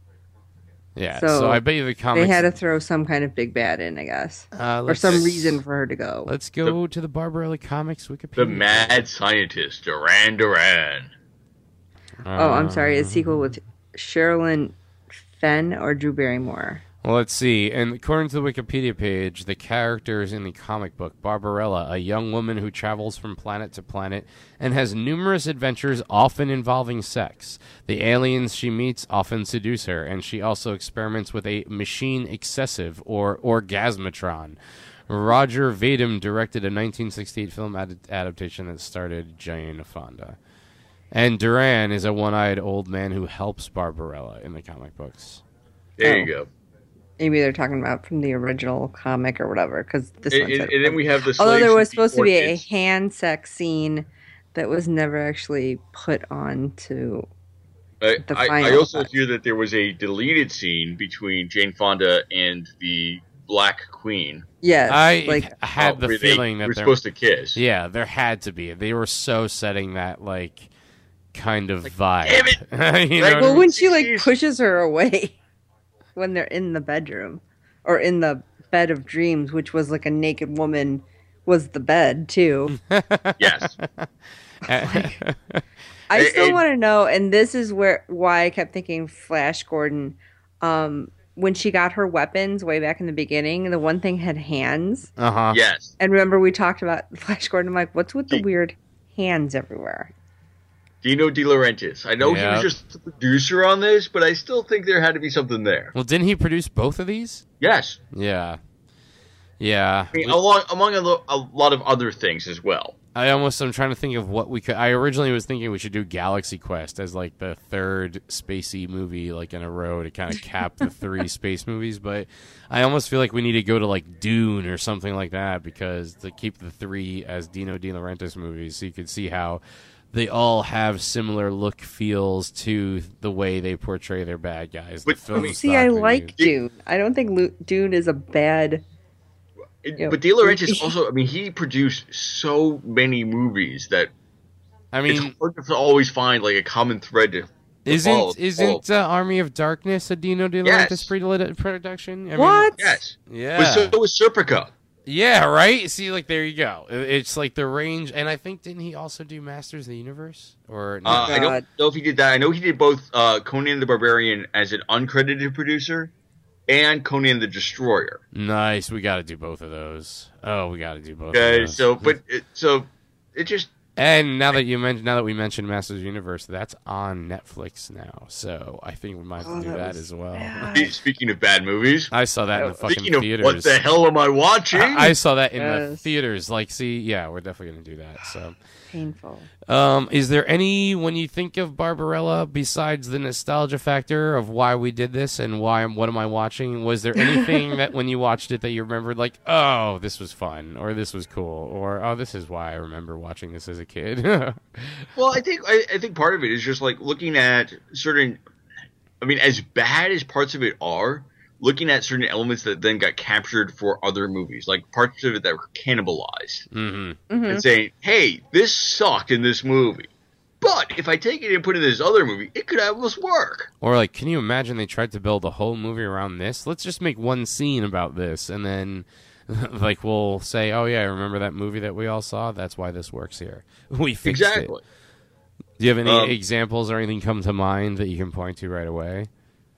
A: Yeah, so I bet you the comics...
D: They had to throw some kind of big bad in, I guess. Or some reason for her to go.
A: Let's go to the Barbarella Comics Wikipedia.
C: The mad scientist, Duran Duran.
D: Oh, I'm sorry. A sequel with Sherilyn Fenn or Drew Barrymore?
A: Well, let's see. And according to the Wikipedia page, the characters in the comic book, Barbarella, a young woman who travels from planet to planet and has numerous adventures, often involving sex. The aliens she meets often seduce her, and she also experiments with a machine excessive, or Orgasmatron. Roger Vadim directed a 1968 film adaptation that starred Jane Fonda. And Duran is a one-eyed old man who helps Barbarella in the comic books.
C: There you go.
D: Maybe they're talking about from the original comic or whatever. Because this one said,
C: and then we have the.
D: Although there was supposed to be a hand sex scene that was never actually put on to.
C: I also hear that there was a deleted scene between Jane Fonda and the Black Queen.
D: Yes,
A: I had the feeling that
C: they were supposed to kiss.
A: Yeah, there had to be. They were so setting that kind of vibe.
C: Damn it!
D: Well, when she pushes her away when they're in the bedroom or in the bed of dreams, which was like a naked woman, was the bed too.
C: Yes.
D: I still want to know, and this is why I kept thinking Flash Gordon. When she got her weapons way back in the beginning, the one thing had hands.
A: Uh-huh.
C: Yes.
D: And remember we talked about Flash Gordon. I'm like, what's with the weird hands everywhere?
C: Dino De Laurentiis. I know he was just the producer on this, but I still think there had to be something there.
A: Well, didn't he produce both of these?
C: Yes.
A: Yeah. Yeah.
C: I mean, among a lot of other things as well.
A: I'm trying to think of what we could. I originally was thinking we should do Galaxy Quest as the third spacey movie in a row to kind of cap the 3 space movies, but I almost feel like we need to go to Dune or something like that because to keep the 3 as Dino De Laurentiis movies, so you could see how they all have similar look feels to the way they portray their bad guys.
C: But
D: I like Dune. I don't think Dune is a bad.
C: But De Laurentiis also, he produced so many movies that it's hard to always find a common thread.
A: Isn't Army of Darkness a Dino De Laurentiis production?
D: What?
C: Yes.
A: Yeah.
C: But so was Serpico.
A: Yeah, right? See, there you go. It's the range, and I think, didn't he also do Masters of the Universe? Or no?
C: I don't know if he did that. I know he did both Conan the Barbarian as an uncredited producer and Conan the Destroyer.
A: Nice. We got to do both of those. Oh, we got to do both of those.
C: So it just...
A: And now that we mentioned Masters of the Universe, that's on Netflix now. So I think we might have to do that as well.
C: Speaking of bad movies,
A: I saw that in the fucking theaters.
C: What the hell am I watching?
A: I saw that in the theaters. We're definitely going to do that. So
D: painful.
A: Is there any, when you think of Barbarella, besides the nostalgia factor of why we did this and what am I watching? Was there anything that when you watched it that you remembered, oh, this was fun, or this was cool, or oh, this is why I remember watching this as a kid?
C: Well, I think part of it is just looking at certain. As bad as parts of it are, looking at certain elements that then got captured for other movies, parts of it that were cannibalized, and saying, "Hey, this sucked in this movie, but if I take it and put it in this other movie, it could almost work."
A: Or can you imagine they tried to build a whole movie around this? Let's just make one scene about this, and then. We'll say, oh yeah, I remember that movie that we all saw. That's why this works here. We fixed it. Do you have any examples or anything come to mind that you can point to right away?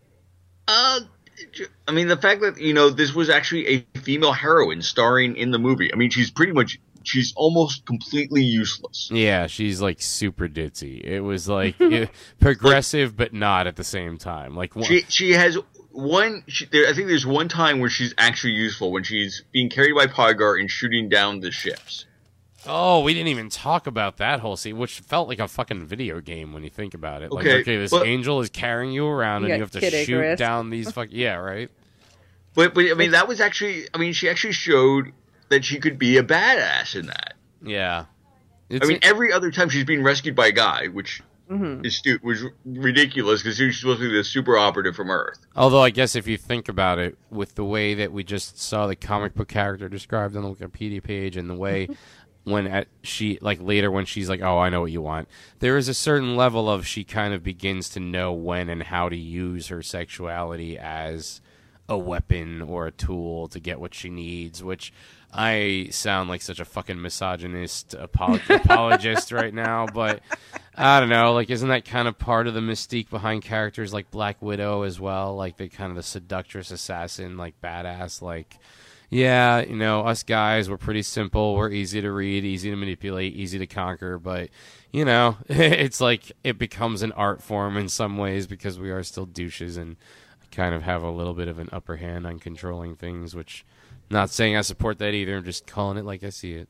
C: The fact that this was actually a female heroine starring in the movie. She's almost completely useless.
A: Yeah, she's super ditzy. It was progressive, but not at the same time.
C: She has. I think there's one time where she's actually useful when she's being carried by Pygar and shooting down the ships.
A: Oh, we didn't even talk about that whole scene, which felt like a fucking video game when you think about it. This angel is carrying you around and you have to shoot down these yeah, right?
C: But that was actually, she actually showed that she could be a badass in that.
A: Yeah.
C: Every other time she's being rescued by a guy, which... was ridiculous because he was supposed to be the super operative from Earth.
A: Although I guess if you think about it, with the way that we just saw the comic book character described on the Wikipedia page, and the way she later when she's like, "Oh, I know what you want," there is a certain level of she kind of begins to know when and how to use her sexuality as a weapon or a tool to get what she needs, which I sound like such a fucking misogynist apologist right now, but I don't know, isn't that kind of part of the mystique behind characters like Black Widow as well? The kind of the seductress assassin, badass, yeah, us guys, we're pretty simple, we're easy to read, easy to manipulate, easy to conquer, but, it's it becomes an art form in some ways because we are still douches and kind of have a little bit of an upper hand on controlling things, which, not saying I support that either, I'm just calling it like I see it.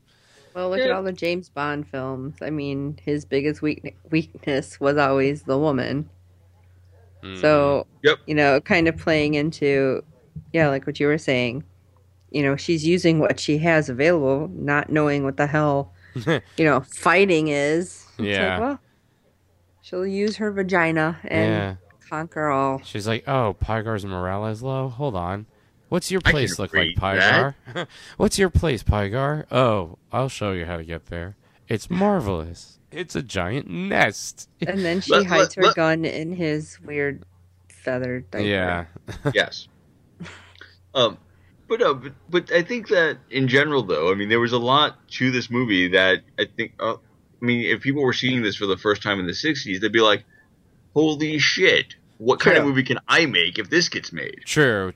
D: Well, look at all the James Bond films. I mean, his biggest weakness was always the woman. So, kind of playing into, like what you were saying, she's using what she has available, not knowing what the hell, fighting is. It's like, well, she'll use her vagina and conquer all.
A: She's like, oh, Pygar's morale is low? Hold on. What's your place look like, Pygar? What's your place, Pygar? Oh, I'll show you how to get there. It's marvelous. It's a giant nest.
D: And then she hides her gun in his weird feathered diaper.
A: Yeah.
C: Yes. But I think that in general, though, I mean, there was a lot to this movie that I think, if people were seeing this for the first time in the 60s, they'd be like, holy shit. What kind of movie can I make if this gets made?
A: True.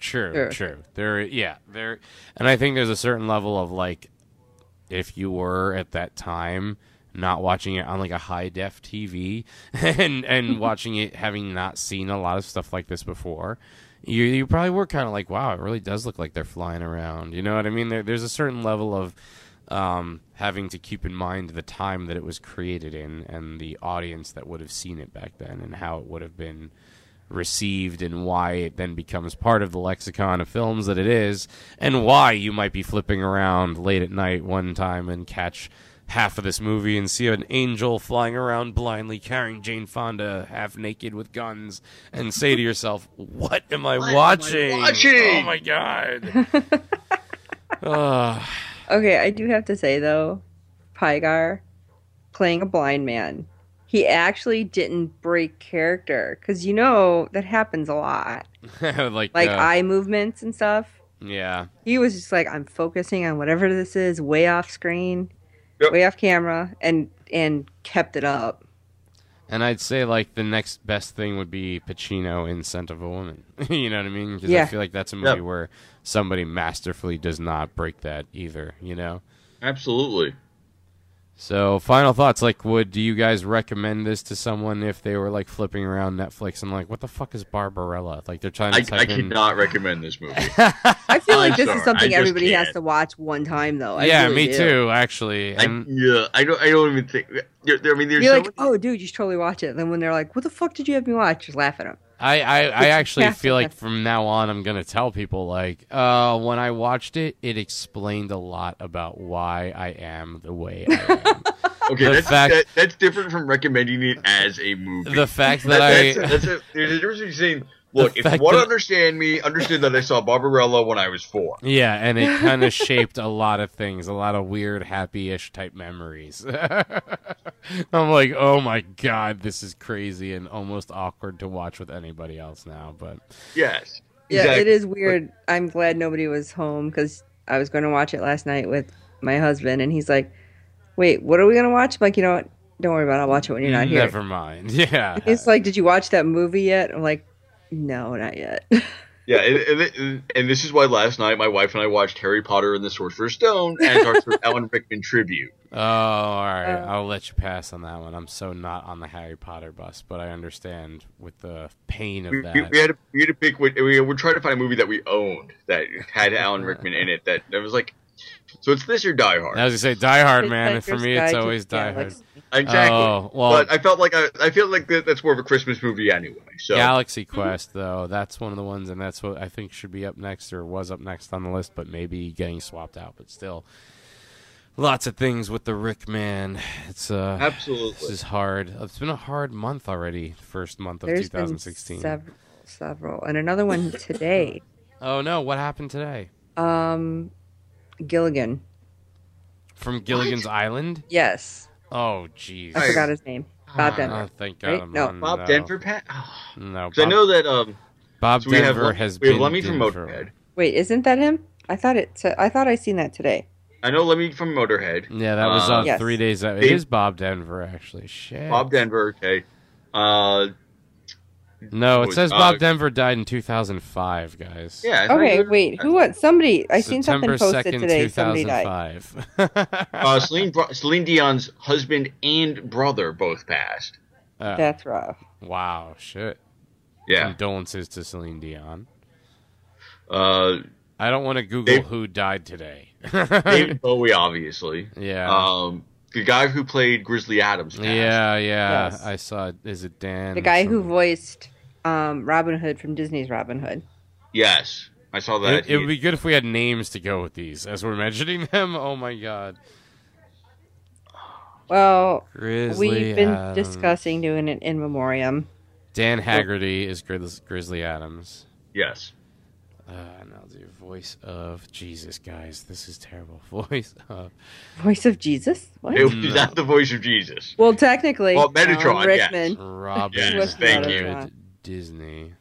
A: And I think there's a certain level of, like, if you were at that time not watching it on, like, a high-def TV and watching it having not seen a lot of stuff like this before, you probably were kind of like, wow, it really does look like they're flying around. You know what I mean? There's a certain level of having to keep in mind the time that it was created in and the audience that would have seen it back then and how it would have been received and why it then becomes part of the lexicon of films that it is, and why you might be flipping around late at night one time and catch half of this movie and see an angel flying around blindly carrying Jane Fonda half naked with guns and say to yourself, what am I watching? Oh my god.
D: Okay, I do have to say though, Pygar playing a blind man, he actually didn't break character, because that happens a lot. like eye movements and stuff.
A: Yeah.
D: He was just like, I'm focusing on whatever this is, way off screen, way off camera, and kept it up.
A: And I'd say, like, the next best thing would be Pacino in Scent of a Woman. You know what I mean? Because I feel like that's a movie where somebody masterfully does not break that either,
C: Absolutely.
A: So, final thoughts, like, do you guys recommend this to someone if they were, like, flipping around Netflix and like, what the fuck is Barbarella? Like, they're trying to
C: I cannot recommend this movie.
D: I feel like this is something everybody has to watch one time, though.
A: Me too, actually. And
C: I don't even think. You're
D: like, oh, dude, you should totally watch it. And then when they're like, what the fuck did you have me watch? Just laugh at them.
A: I actually feel like from now on I'm going to tell people, like, when I watched it, it explained a lot about why I am the way I am.
C: Okay, that's different from recommending it as a movie.
A: The fact that
C: there's a difference between saying, look, if you want to understand me, understand that I saw Barbarella when I was 4.
A: Yeah, and it kind of shaped a lot of things, a lot of weird, happy-ish type memories. I'm like, oh my god, this is crazy and almost awkward to watch with anybody else now. But
C: yes,
D: yeah, exactly. It is weird. I'm glad nobody was home because I was going to watch it last night with my husband, and he's like, wait, what are we going to watch? I'm like, you know what? Don't worry about it. I'll watch it when you're not here.
A: Never mind. Yeah.
D: It's like, did you watch that movie yet? I'm like, no, not yet.
C: Yeah, and this is why last night my wife and I watched Harry Potter and the Sorcerer's Stone as our Alan Rickman tribute.
A: Oh, all right. I'll let you pass on that one. I'm so not on the Harry Potter bus, but I understand with the pain of that.
C: We had to pick. We were trying to find a movie that we owned that had Alan Rickman in it. That was like, so it's this or Die Hard.
A: I was gonna say Die Hard, man. And for me, it's always Die Hard.
C: Exactly.
A: Oh, well,
C: but I feel like that's more of a Christmas movie anyway. So
A: Galaxy Quest, though, that's one of the ones, and that's what I think should be up next or was up next on the list, but maybe getting swapped out. But still, lots of things with the Rick man. It's
C: absolutely,
A: this is hard. It's been a hard month already. First month of 2016.
D: Been several, and another one today.
A: Oh no! What happened today?
D: Gilligan.
A: From Gilligan's Island?
D: Yes.
A: Oh, jeez.
D: I forgot his name. Bob Denver.
A: Oh, thank God.
D: Right? No.
C: Bob Denver, Pat? Oh.
A: No.
C: Because I know that
A: Bob
C: so
A: Denver
C: we have Lemmy from Motorhead.
D: Wait, isn't that him? I thought I seen that today.
C: I know Lemmy from Motorhead.
A: Yeah, that was on 3 days. It is Bob Denver, actually. Shit.
C: Bob Denver, okay.
A: No, it says Bob Denver died in
C: 2005,
A: guys.
C: Yeah.
D: Okay, wait. Who? What? Somebody. I seen
A: September
D: something posted
A: 2nd,
D: today.
A: 2005.
D: Somebody died.
C: Celine Dion's husband and brother both passed.
D: That's rough.
A: Wow, shit.
C: Yeah.
A: Condolences to Celine Dion.
C: I
A: I don't want to Google who died today.
C: David Bowie, obviously.
A: Yeah.
C: The guy who played Grizzly Adams.
A: Yeah.
D: Yes.
A: I saw. Is it Dan?
D: The guy who voiced Robin Hood from Disney's Robin Hood.
C: Yes, I saw that.
A: It would be good if we had names to go with these as we're mentioning them. Oh my god.
D: Well,
A: Grizzly
D: we've been
A: Adams.
D: discussing doing an in memoriam.
A: Dan Haggerty is Grizzly Adams.
C: Yes.
A: And I'll do voice of Jesus, guys. This is terrible. Voice of
D: Jesus? What?
C: Is that the voice of Jesus?
D: Well, technically.
C: Well, Metatron, yes.
D: Rickman.
A: Robin
C: Yes, thank you.
A: Hood Disney.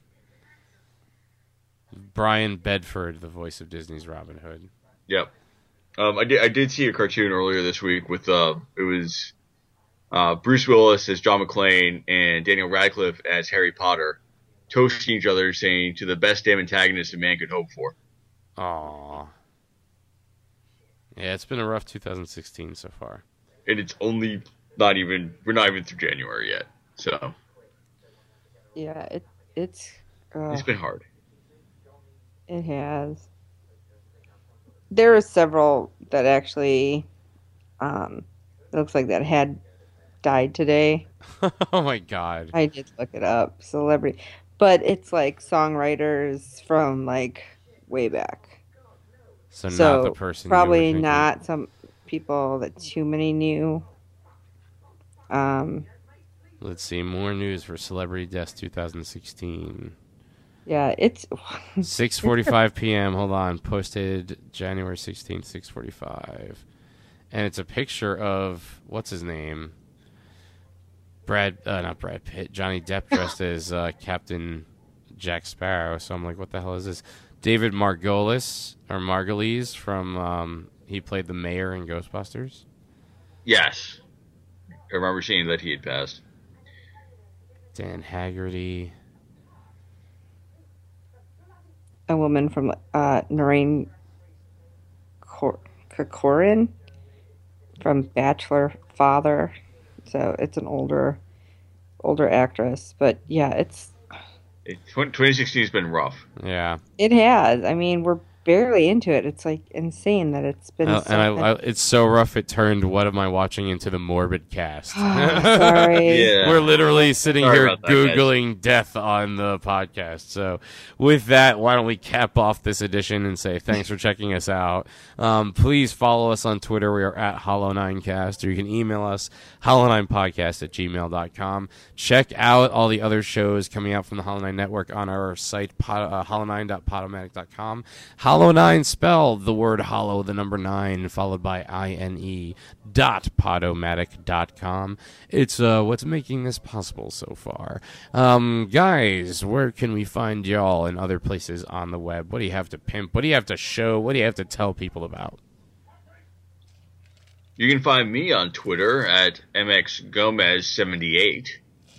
A: Brian Bedford, the voice of Disney's Robin Hood.
C: Yep. I did see a cartoon earlier this week with it was Bruce Willis as John McClane and Daniel Radcliffe as Harry Potter, toasting each other, saying to the best damn antagonist a man could hope for.
A: Aww. Yeah, it's been a rough 2016 so far.
C: And it's only we're not even through January yet. So
D: Yeah, it's
C: been hard.
D: It has. There are several that actually it looks like that had died today.
A: Oh my god.
D: I did look it up. Celebrity. But it's like songwriters from like way back.
A: So not the person.
D: Probably
A: you were
D: not some people that too many knew.
A: Let's see. More news for Celebrity Deaths 2016.
D: Yeah, it's
A: 6:45 p.m. Hold on. Posted January 16th, 6:45. And it's a picture of, what's his name? Not Brad Pitt. Johnny Depp dressed as Captain Jack Sparrow. So I'm like, what the hell is this? David Margolis from, he played the mayor in Ghostbusters.
C: Yes. I remember seeing that he had passed.
A: Dan Haggerty.
D: a woman from Noreen Corcoran from Bachelor Father. So it's an older actress. But yeah,
C: 2016 has been rough.
A: Yeah.
D: It has. I mean, we're barely into it. It's like insane that it's been.
A: It's so rough. It turned "What Am I Watching" into the morbid cast.
D: Sorry.
C: Yeah.
A: We're literally sitting
C: Sorry
A: here
C: about that,
A: googling death on the podcast. So, with that, why don't we cap off this edition and say thanks for checking us out. Please follow us on Twitter. We are at Hollow9Cast, or you can email us hollow9podcast@gmail.com. Check out all the other shows coming out from the Hollow 9 Network on our site, hollow9.podomatic.com. Hollow 9 spelled the word hollow, the number 9, followed by INE.podomatic.com. It's what's making this possible so far. Guys, where can we find y'all and other places on the web? What do you have to pimp? What do you have to show? What do you have to tell people about?
C: You can find me on Twitter at mxgomez78.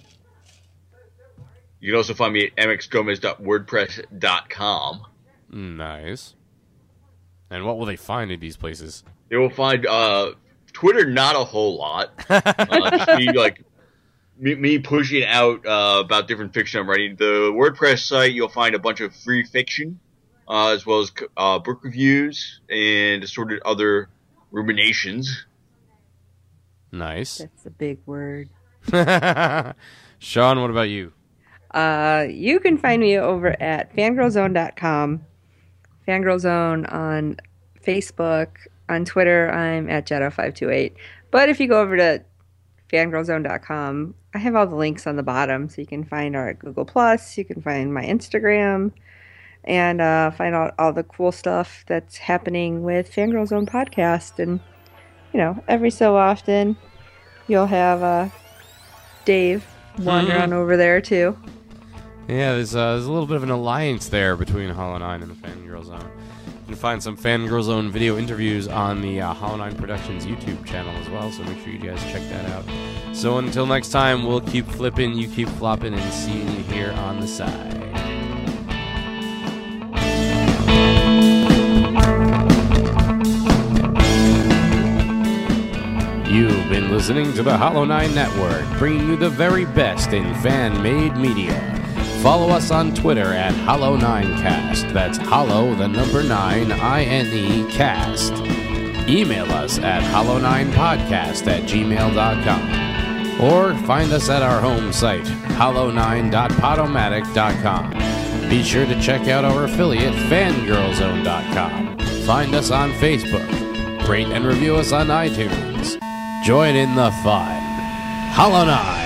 C: You can also find me at mxgomez.wordpress.com.
A: Nice. And what will they find in these places?
C: They will find Twitter, not a whole lot. Just me pushing out about different fiction I'm writing. The WordPress site, you'll find a bunch of free fiction, as well as book reviews and assorted other ruminations.
A: Nice.
D: That's a big word.
A: Sean, what about you?
D: You can find me over at fangirlzone.com, Fangirlzone on Facebook, on Twitter, I'm at Jetta528. But if you go over to fangirlzone.com, I have all the links on the bottom, so you can find our Google+, you can find my Instagram, and find out all the cool stuff that's happening with Fangirl Zone podcast. And, you know, every so often, you'll have Dave wander on over there, too.
A: Yeah, there's a little bit of an alliance there between Hollow 9 and the Fangirl Zone. You can find some Fangirl Zone video interviews on the Hollow 9 Productions YouTube channel as well, so make sure you guys check that out. So until next time, we'll keep flipping, you keep flopping, and see you here on the side. You've been listening to the Hollow 9 Network, bringing you the very best in fan-made media. Follow us on Twitter at Hollow9Cast. That's Hollow, the number 9, I-N-E, cast. Email us at hollow9podcast@gmail.com. Or find us at our home site, hollow9.podomatic.com. Be sure to check out our affiliate, fangirlzone.com. Find us on Facebook. Rate and review us on iTunes. Join in the fun. Hollow 9.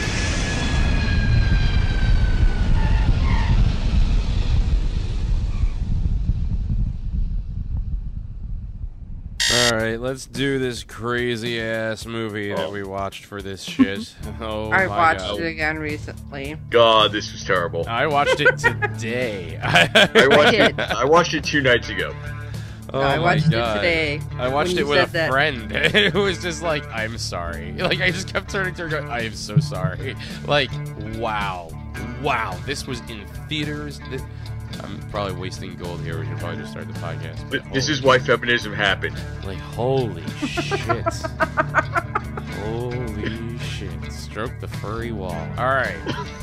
A: Alright, let's do this crazy ass movie that we watched for this shit. Oh,
D: I
A: my
D: watched
A: God.
D: it again recently.
C: God, this was terrible.
A: I watched it today.
C: I watched it 2 nights ago.
A: Oh
D: I
A: my
D: watched
A: God.
D: it today.
A: I watched
D: when
A: it
D: you
A: with a
D: said that.
A: friend. It was just like, I'm sorry. Like, I just kept turning to her going, I am so sorry. Like, wow. Wow. This was in theaters. I'm probably wasting gold here. We should probably just start the podcast.
C: This is why feminism happened.
A: Like, holy shit. Holy shit. Stroke the furry wall. Alright.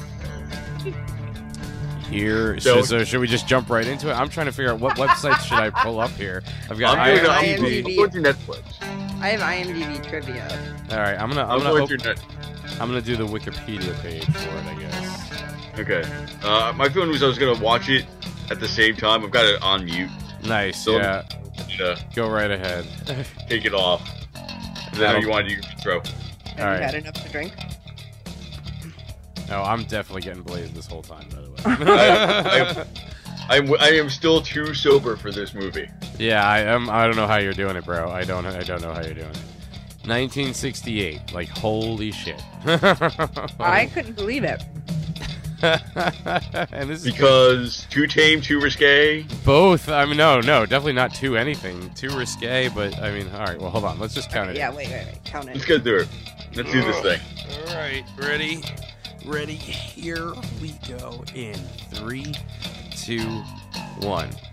A: Here, so should we just jump right into it? I'm trying to figure out what websites should I pull up here. I've got
C: I'm
D: IMDb.
C: going through Netflix.
D: I have IMDb trivia.
A: All right, I'm gonna do the Wikipedia page for it, I guess.
C: Okay. My feeling was I was gonna watch it at the same time. I've got it on mute.
A: Nice.
C: So
A: yeah. Go right ahead.
C: Take it off. And then you want to do your intro.
D: Have
A: All right.
D: you had enough to drink?
A: No, I'm definitely getting blazed this whole time, by the way.
C: I am still too sober for this movie.
A: Yeah, I am. I don't know how you're doing it, bro. I don't know how you're doing it. 1968. Like, holy shit.
D: I couldn't believe it.
A: And this is
C: because too tame, too risque.
A: both. I mean, no, definitely not too anything. Too risque, but I mean, all right. Well, hold on. Let's just count it.
D: Yeah, wait. Count it.
C: Let's go through it. Let's do this thing.
A: All right, ready? Here we go in 3, 2, 1.